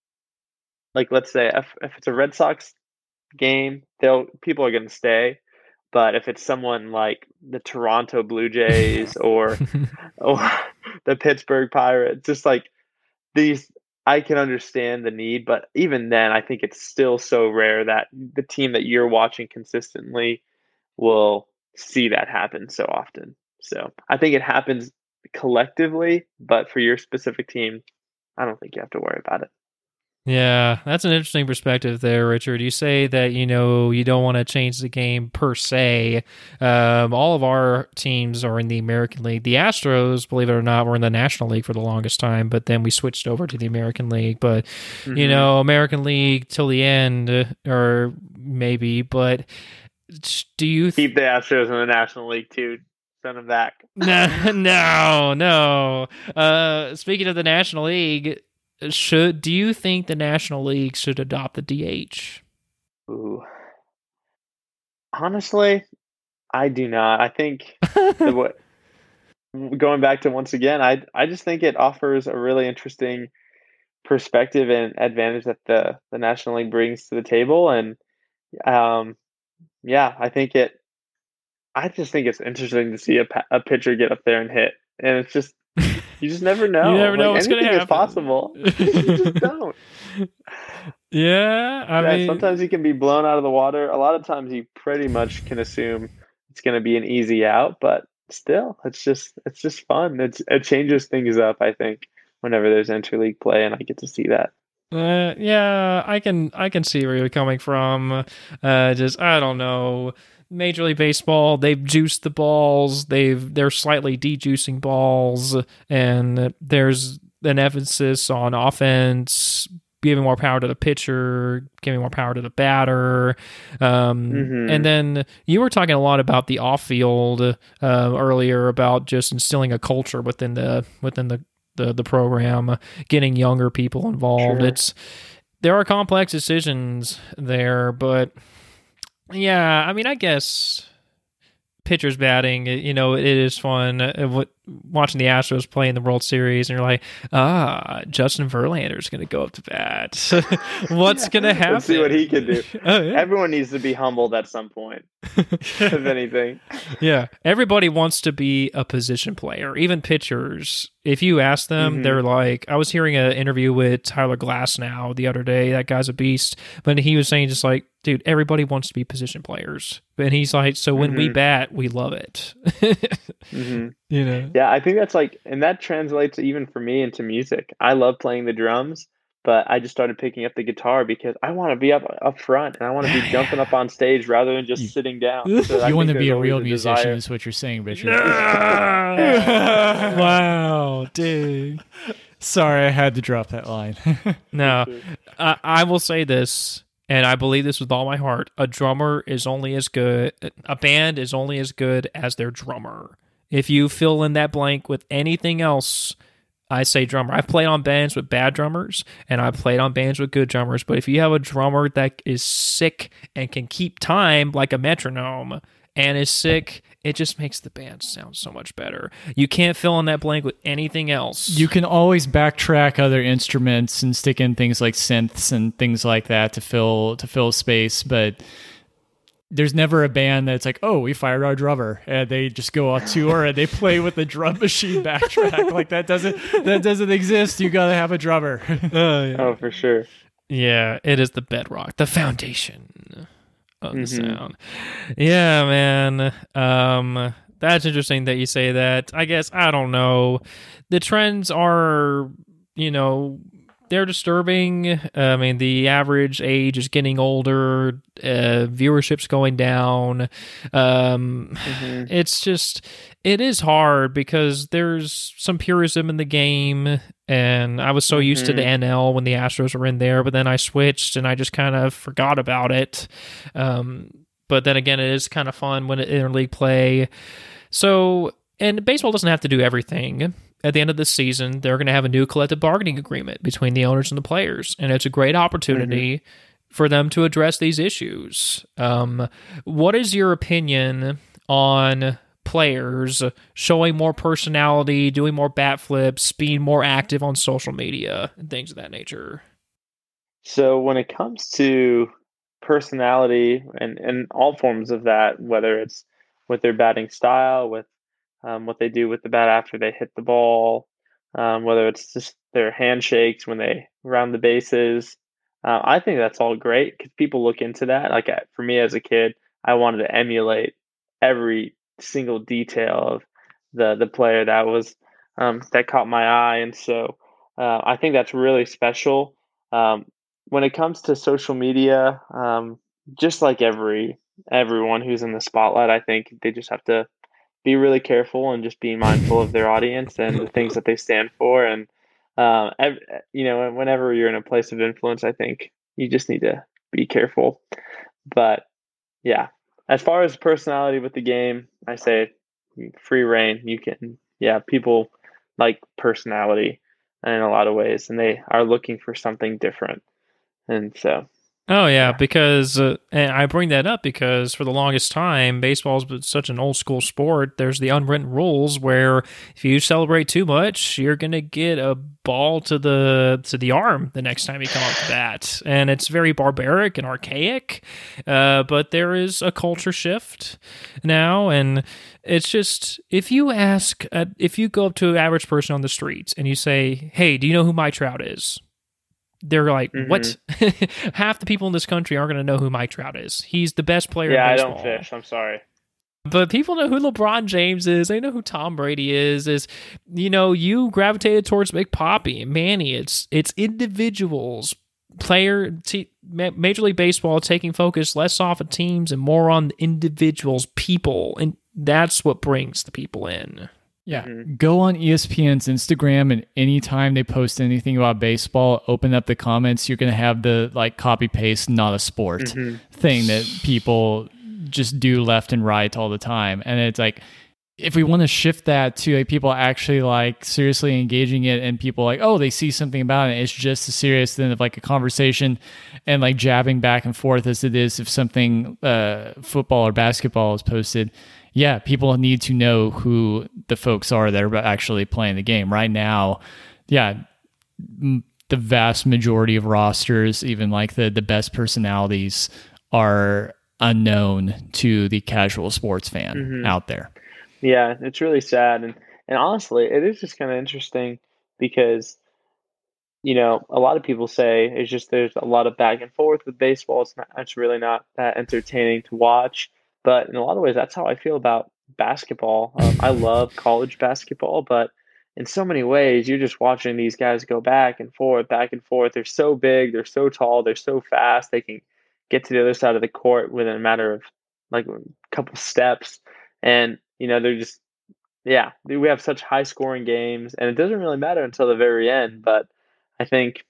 like, let's say if, if it's a Red Sox game, they'll people are going to stay. But if it's someone like the Toronto Blue Jays or, or the Pittsburgh Pirates, just like these, I can understand the need. But even then, I think it's still so rare that the team that you're watching consistently will see that happen so often. So I think it happens collectively, but for your specific team, I don't think you have to worry about it. Yeah, that's an interesting perspective there, Richard. You say that, you know, you don't want to change the game per se. Um, all of our teams are in the American League. The Astros, believe it or not, were in the National League for the longest time, but then we switched over to the American League. But, mm-hmm. you know, American League till the end, or maybe, but do you th- keep the Astros in the National League too? Send them back. no, no, no. Uh, speaking of the National League, should do you think the National League should adopt the D H? Ooh, honestly, I do not. I think the, going back to once again, I I just think it offers a really interesting perspective and advantage that the the National League brings to the table, and um. Yeah, I think it. I just think it's interesting to see a, a pitcher get up there and hit, and it's just you just never know. You never know like, what's going to happen. Anything is possible. You just don't. Yeah, I yeah, mean, sometimes you can be blown out of the water. A lot of times you pretty much can assume it's going to be an easy out, but still, it's just it's just fun. It's it changes things up. I think whenever there's interleague play, and I get to see that. Uh, yeah, I can I can see where you're coming from. Uh, just I don't know. Major League Baseball, they've juiced the balls. They've they're slightly de-juicing balls, and there's an emphasis on offense, giving more power to the pitcher, giving more power to the batter. Um, Mhm. And then you were talking a lot about the off-field uh, earlier, about just instilling a culture within the within the the, the program, getting younger people involved. Sure. It's there are complex decisions there, but yeah, I mean, I guess pitchers batting, you know, it is fun. Uh, What watching the Astros play in the World Series, and you're like, ah, Justin Verlander's going to go up to bat. What's going to happen? Let's see what he can do. Oh, yeah. Everyone needs to be humbled at some point, if anything. Yeah, everybody wants to be a position player, even pitchers. If you ask them, Mhm. they're like, I was hearing an interview with Tyler Glasnow the other day. That guy's a beast. But he was saying just like, dude, everybody wants to be position players. And he's like, so when we Mhm. bat, we love it. hmm You know? Yeah, I think that's like, and that translates even for me into music. I love playing the drums, but I just started picking up the guitar because I want to be up up front and I want to be Yeah, jumping up on stage rather than just You- sitting down. So I You want think to be there's a real always musician, desire. is what you're saying, Richard. Wow, dude. Sorry, I had to drop that line. No, I, I will say this, and I believe this with all my heart. A drummer is only as good, a band is only as good as their drummer. If you fill in that blank with anything else, I say drummer. I've played on bands with bad drummers, and I've played on bands with good drummers, but if you have a drummer that is sick and can keep time like a metronome and is sick, it just makes the band sound so much better. You can't fill in that blank with anything else. You can always backtrack other instruments and stick in things like synths and things like that to fill to fill space, but there's never a band that's like, oh, we fired our drummer, and they just go on tour and they play with the drum machine backtrack. Like that doesn't that doesn't exist. You gotta have a drummer. Oh, for sure. Yeah, it is the bedrock, the foundation of the Mhm. sound. Yeah, man. Um, that's interesting that you say that. I guess, I don't know. The trends are, you know, they're disturbing. I mean, the average age is getting older. Uh, viewership's going down. Um, Mhm. It's just, it is hard because there's some purism in the game. And I was so used to the Mhm. N L when the Astros were in there, but then I switched and I just kind of forgot about it. Um, but then again, it is kind of fun when it interleague play. So, and baseball doesn't have to do everything. At the end of the season, they're going to have a new collective bargaining agreement between the owners and the players, and it's a great opportunity for them to address these issues. Um, what is your opinion on players showing more personality, doing more bat flips, being more active on social media, and things of that nature? So when it comes to personality and, and all forms of that, whether it's with their batting style, with um, what they do with the bat after they hit the ball, um, whether it's just their handshakes when they round the bases, uh, I think that's all great because people look into that. Like uh, for me as a kid, I wanted to emulate every single detail of the the player that was um, that caught my eye, and so uh, I think that's really special. Um, when it comes to social media, um, just like every everyone who's in the spotlight, I think they just have to be really careful and just be mindful of their audience and the things that they stand for. And um, ev- you know, whenever you're in a place of influence, I think you just need to be careful. But yeah, as far as personality with the game, I say free reign. You can, yeah, people like personality in a lot of ways, and they are looking for something different. And so, Oh yeah, Yeah. because uh, and I bring that up because for the longest time, baseball's been such an old school sport. There's the unwritten rules where if you celebrate too much, you're gonna get a ball to the to the arm the next time you come up to bat, and it's very barbaric and archaic. Uh, but there is a culture shift now, and it's just if you ask, uh, if you go up to an average person on the streets and you say, "Hey, do you know who Mike Trout is?" They're like, Mhm. what? Half the people in this country aren't going to know who Mike Trout is. He's the best player yeah, in I baseball. don't fish. I'm sorry. But people know who LeBron James is. They know who Tom Brady is. Is you know, you gravitated towards Big Papi and Manny. It's it's individuals player t- Major League Baseball taking focus less off of teams and more on individuals, people, and that's what brings the people in. Yeah, mm-hmm. Go on E S P N's Instagram, and anytime they post anything about baseball, open up the comments. You're going to have the like copy paste, not a sport mm-hmm. thing that people just do left and right all the time. And it's like, if we want to shift that to like people actually like seriously engaging it, and people like, oh, they see something about it, it's just as serious than of like a conversation and like jabbing back and forth as it is if something uh, football or basketball is posted. Yeah, people need to know who the folks are that are actually playing the game right now. Yeah, m- the vast majority of rosters, even like the, the best personalities, are unknown to the casual sports fan mm-hmm. out there. Yeah, it's really sad. And, and honestly, it is just kind of interesting because, you know, a lot of people say it's just there's a lot of back and forth with baseball. It's, not, it's really not that entertaining to watch. But in a lot of ways, that's how I feel about basketball. Um, I love college basketball, but in so many ways, you're just watching these guys go back and forth, back and forth. They're so big, they're so tall, they're so fast. They can get to the other side of the court within a matter of like a couple steps. And, you know, they're just, yeah, we have such high scoring games, and it doesn't really matter until the very end. But I think,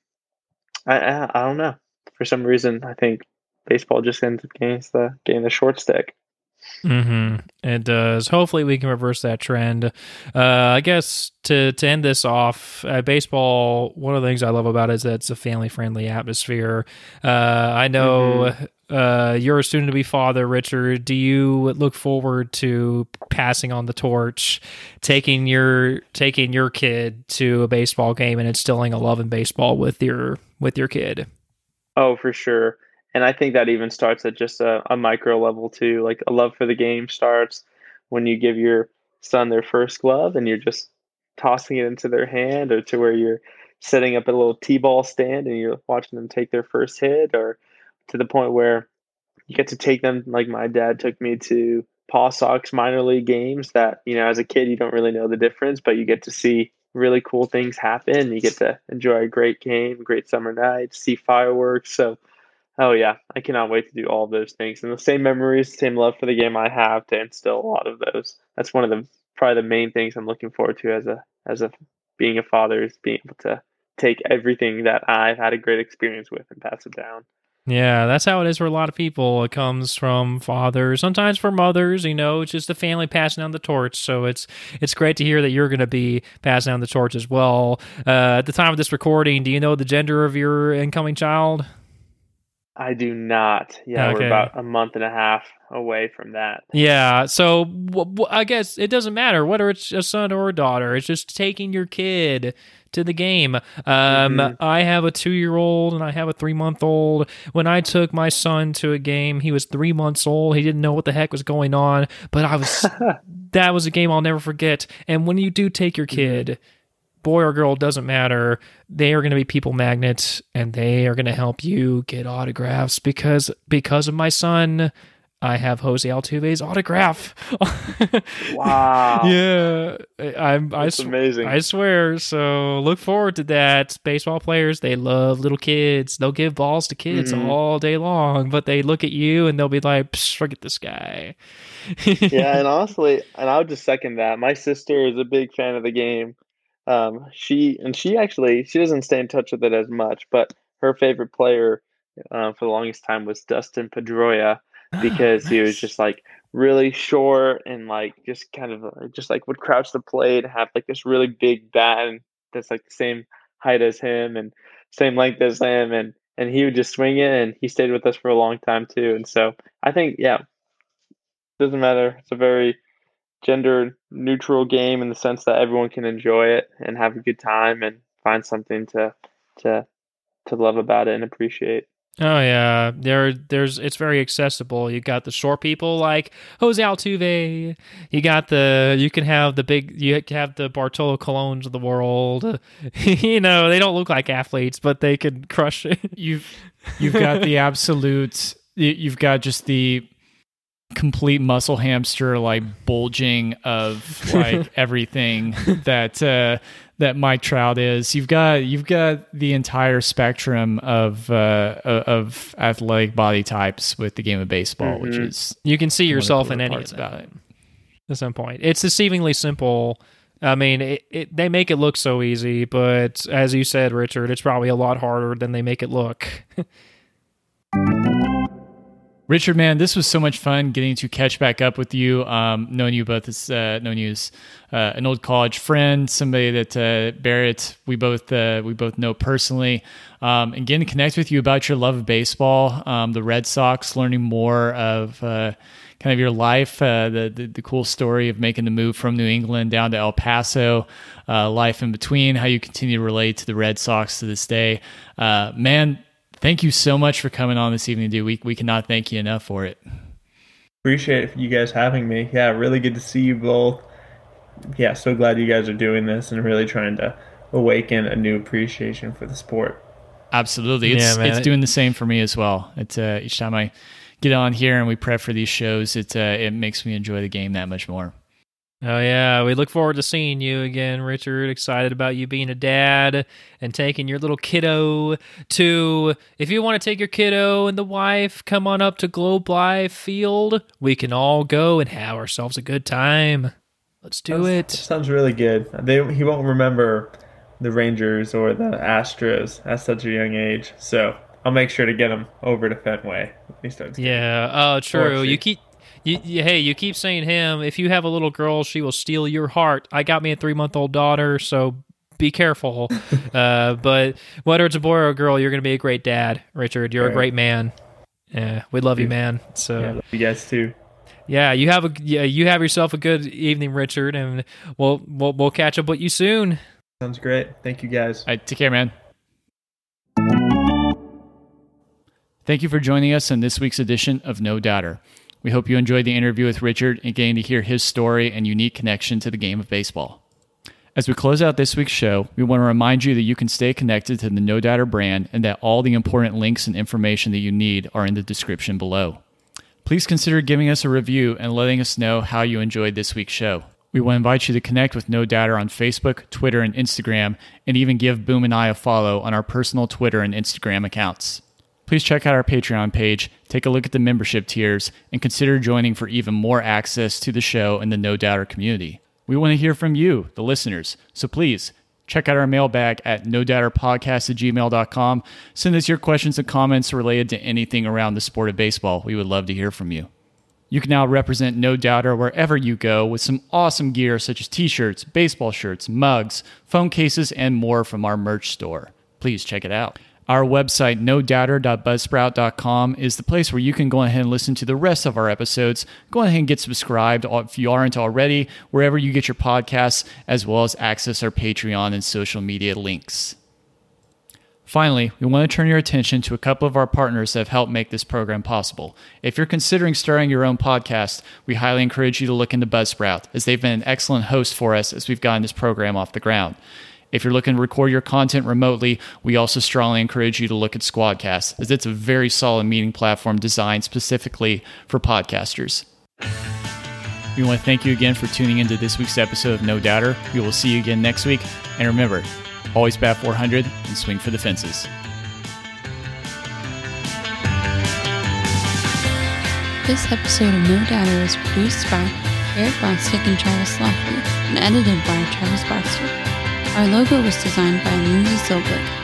I, I, I don't know, for some reason, I think baseball just ends up getting the, getting the short stick. Mm-hmm. It does. Hopefully we can reverse that trend. Uh, I guess to, to end this off, uh, baseball, one of the things I love about it is that it's a family-friendly atmosphere. Uh, I know mm-hmm. uh, you're a soon-to-be father, Richard. Do you look forward to passing on the torch, taking your taking your kid to a baseball game and instilling a love in baseball with your with your kid? Oh, for sure. And I think that even starts at just a, a micro level too. Like a love for the game starts when you give your son their first glove and you're just tossing it into their hand, or to where you're setting up a little T-ball stand and you're watching them take their first hit, or to the point where you get to take them, like my dad took me to Paw Sox minor league games that, you know, as a kid, you don't really know the difference, but you get to see really cool things happen. You get to enjoy a great game, great summer night, see fireworks. So, oh yeah, I cannot wait to do all of those things. And the same memories, same love for the game I have to instill a lot of those. That's one of the probably the main things I'm looking forward to as a as a being a father, is being able to take everything that I've had a great experience with and pass it down. Yeah, that's how it is for a lot of people. It comes from fathers, sometimes for mothers. You know, it's just the family passing down the torch. So it's it's great to hear that you're going to be passing down the torch as well. Uh, at the time of this recording, do you know the gender of your incoming child? I do not. Yeah, okay. We're about a month and a half away from that. Yeah, so w- w- I guess it doesn't matter whether it's a son or a daughter. It's just taking your kid to the game. Um, mm-hmm. I have a two-year-old and I have a three-month-old. When I took my son to a game, he was three months old. He didn't know what the heck was going on, but I was that was a game I'll never forget. And when you do take your kid, mm-hmm. boy or girl, doesn't matter, they are going to be people magnets, and they are going to help you get autographs because because of my son, I have Jose Altuve's autograph. Wow. Yeah. I'm, That's I, sw- amazing. I swear. So look forward to that. Baseball players, they love little kids. They'll give balls to kids mm-hmm. all day long, but they look at you and they'll be like, psh, forget this guy. Yeah, and honestly, and I would just second that. My sister is a big fan of the game. Um, she and she actually she doesn't stay in touch with it as much, but her favorite player uh, for the longest time was Dustin Pedroia, because oh, nice. He was just like really short and like just kind of uh, just like would crouch the plate, have like this really big bat and that's like the same height as him and same length as him, and and he would just swing it, and he stayed with us for a long time too. And so I think yeah, doesn't matter. It's a very gender neutral game in the sense that everyone can enjoy it and have a good time and find something to to to love about it and appreciate. Oh yeah, there there's it's very accessible. You got the short people like Jose Altuve. You got the you can have the big you can have the Bartolo Colons of the world. You know, they don't look like athletes, but they can crush it. You've you've got the absolute. You've got just the complete muscle hamster, like bulging of like everything that uh, that Mike Trout is. You've got you've got the entire spectrum of uh, of athletic body types with the game of baseball, mm-hmm. which is you can see yourself in any of them. About it. At some point, it's deceivingly simple. I mean, it, it, they make it look so easy, but as you said, Richard, it's probably a lot harder than they make it look. Richard, man, this was so much fun getting to catch back up with you. Um, knowing you both as uh, known you as uh, an old college friend, somebody that uh, Barrett we both uh, we both know personally, um, and getting to connect with you about your love of baseball, um, the Red Sox, learning more of uh, kind of your life, uh, the, the the cool story of making the move from New England down to El Paso, uh, life in between, how you continue to relate to the Red Sox to this day, uh, man. Thank you so much for coming on this evening, dude. We we cannot thank you enough for it. Appreciate it, you guys having me. Yeah, really good to see you both. Yeah, so glad you guys are doing this and really trying to awaken a new appreciation for the sport. Absolutely. It's yeah, it's doing the same for me as well. It's uh, each time I get on here and we prep for these shows, it uh, it makes me enjoy the game that much more. Oh, yeah. We look forward to seeing you again, Richard. Excited about you being a dad and taking your little kiddo to, if you want to take your kiddo and the wife, come on up to Globe Life Field. We can all go and have ourselves a good time. Let's do That's, it. That sounds really good. They, he won't remember the Rangers or the Astros at such a young age, so I'll make sure to get him over to Fenway. He starts yeah, oh, true. You keep... You, you, hey, you keep saying him. If you have a little girl, she will steal your heart. I got me a three-month-old daughter, so be careful. uh, but whether it's a boy or a girl, you're going to be a great dad, Richard. You're right. A great man. Yeah, we love you, man. So yeah, love you guys too. Yeah, you have a yeah, you have yourself a good evening, Richard, and we'll we'll we'll catch up with you soon. Sounds great. Thank you, guys. All right, take care, man. Thank you for joining us in this week's edition of No Doubter. We hope you enjoyed the interview with Richard and getting to hear his story and unique connection to the game of baseball. As we close out this week's show, we want to remind you that you can stay connected to the No Doubter brand and that all the important links and information that you need are in the description below. Please consider giving us a review and letting us know how you enjoyed this week's show. We want to invite you to connect with No Doubter on Facebook, Twitter, and Instagram, and even give Boom and I a follow on our personal Twitter and Instagram accounts. Please check out our Patreon page, take a look at the membership tiers, and consider joining for even more access to the show and the No Doubter community. We want to hear from you, the listeners, so please check out our mailbag at no doubter podcast at gmail dot com. Send us your questions and comments related to anything around the sport of baseball. We would love to hear from you. You can now represent No Doubter wherever you go with some awesome gear such as t-shirts, baseball shirts, mugs, phone cases, and more from our merch store. Please check it out. Our website, no doubter dot buzzsprout dot com, is the place where you can go ahead and listen to the rest of our episodes. Go ahead and get subscribed if you aren't already, wherever you get your podcasts, as well as access our Patreon and social media links. Finally, we want to turn your attention to a couple of our partners that have helped make this program possible. If you're considering starting your own podcast, we highly encourage you to look into Buzzsprout, as they've been an excellent host for us as we've gotten this program off the ground. If you're looking to record your content remotely, we also strongly encourage you to look at Squadcast, as it's a very solid meeting platform designed specifically for podcasters. We want to thank you again for tuning into this week's episode of No Doubter. We will see you again next week. And remember, always bat four hundred and swing for the fences. This episode of No Doubter was produced by Eric Bostic and Travis Lofty and edited by Travis Baxter. Our logo was designed by Lindsay Silblick.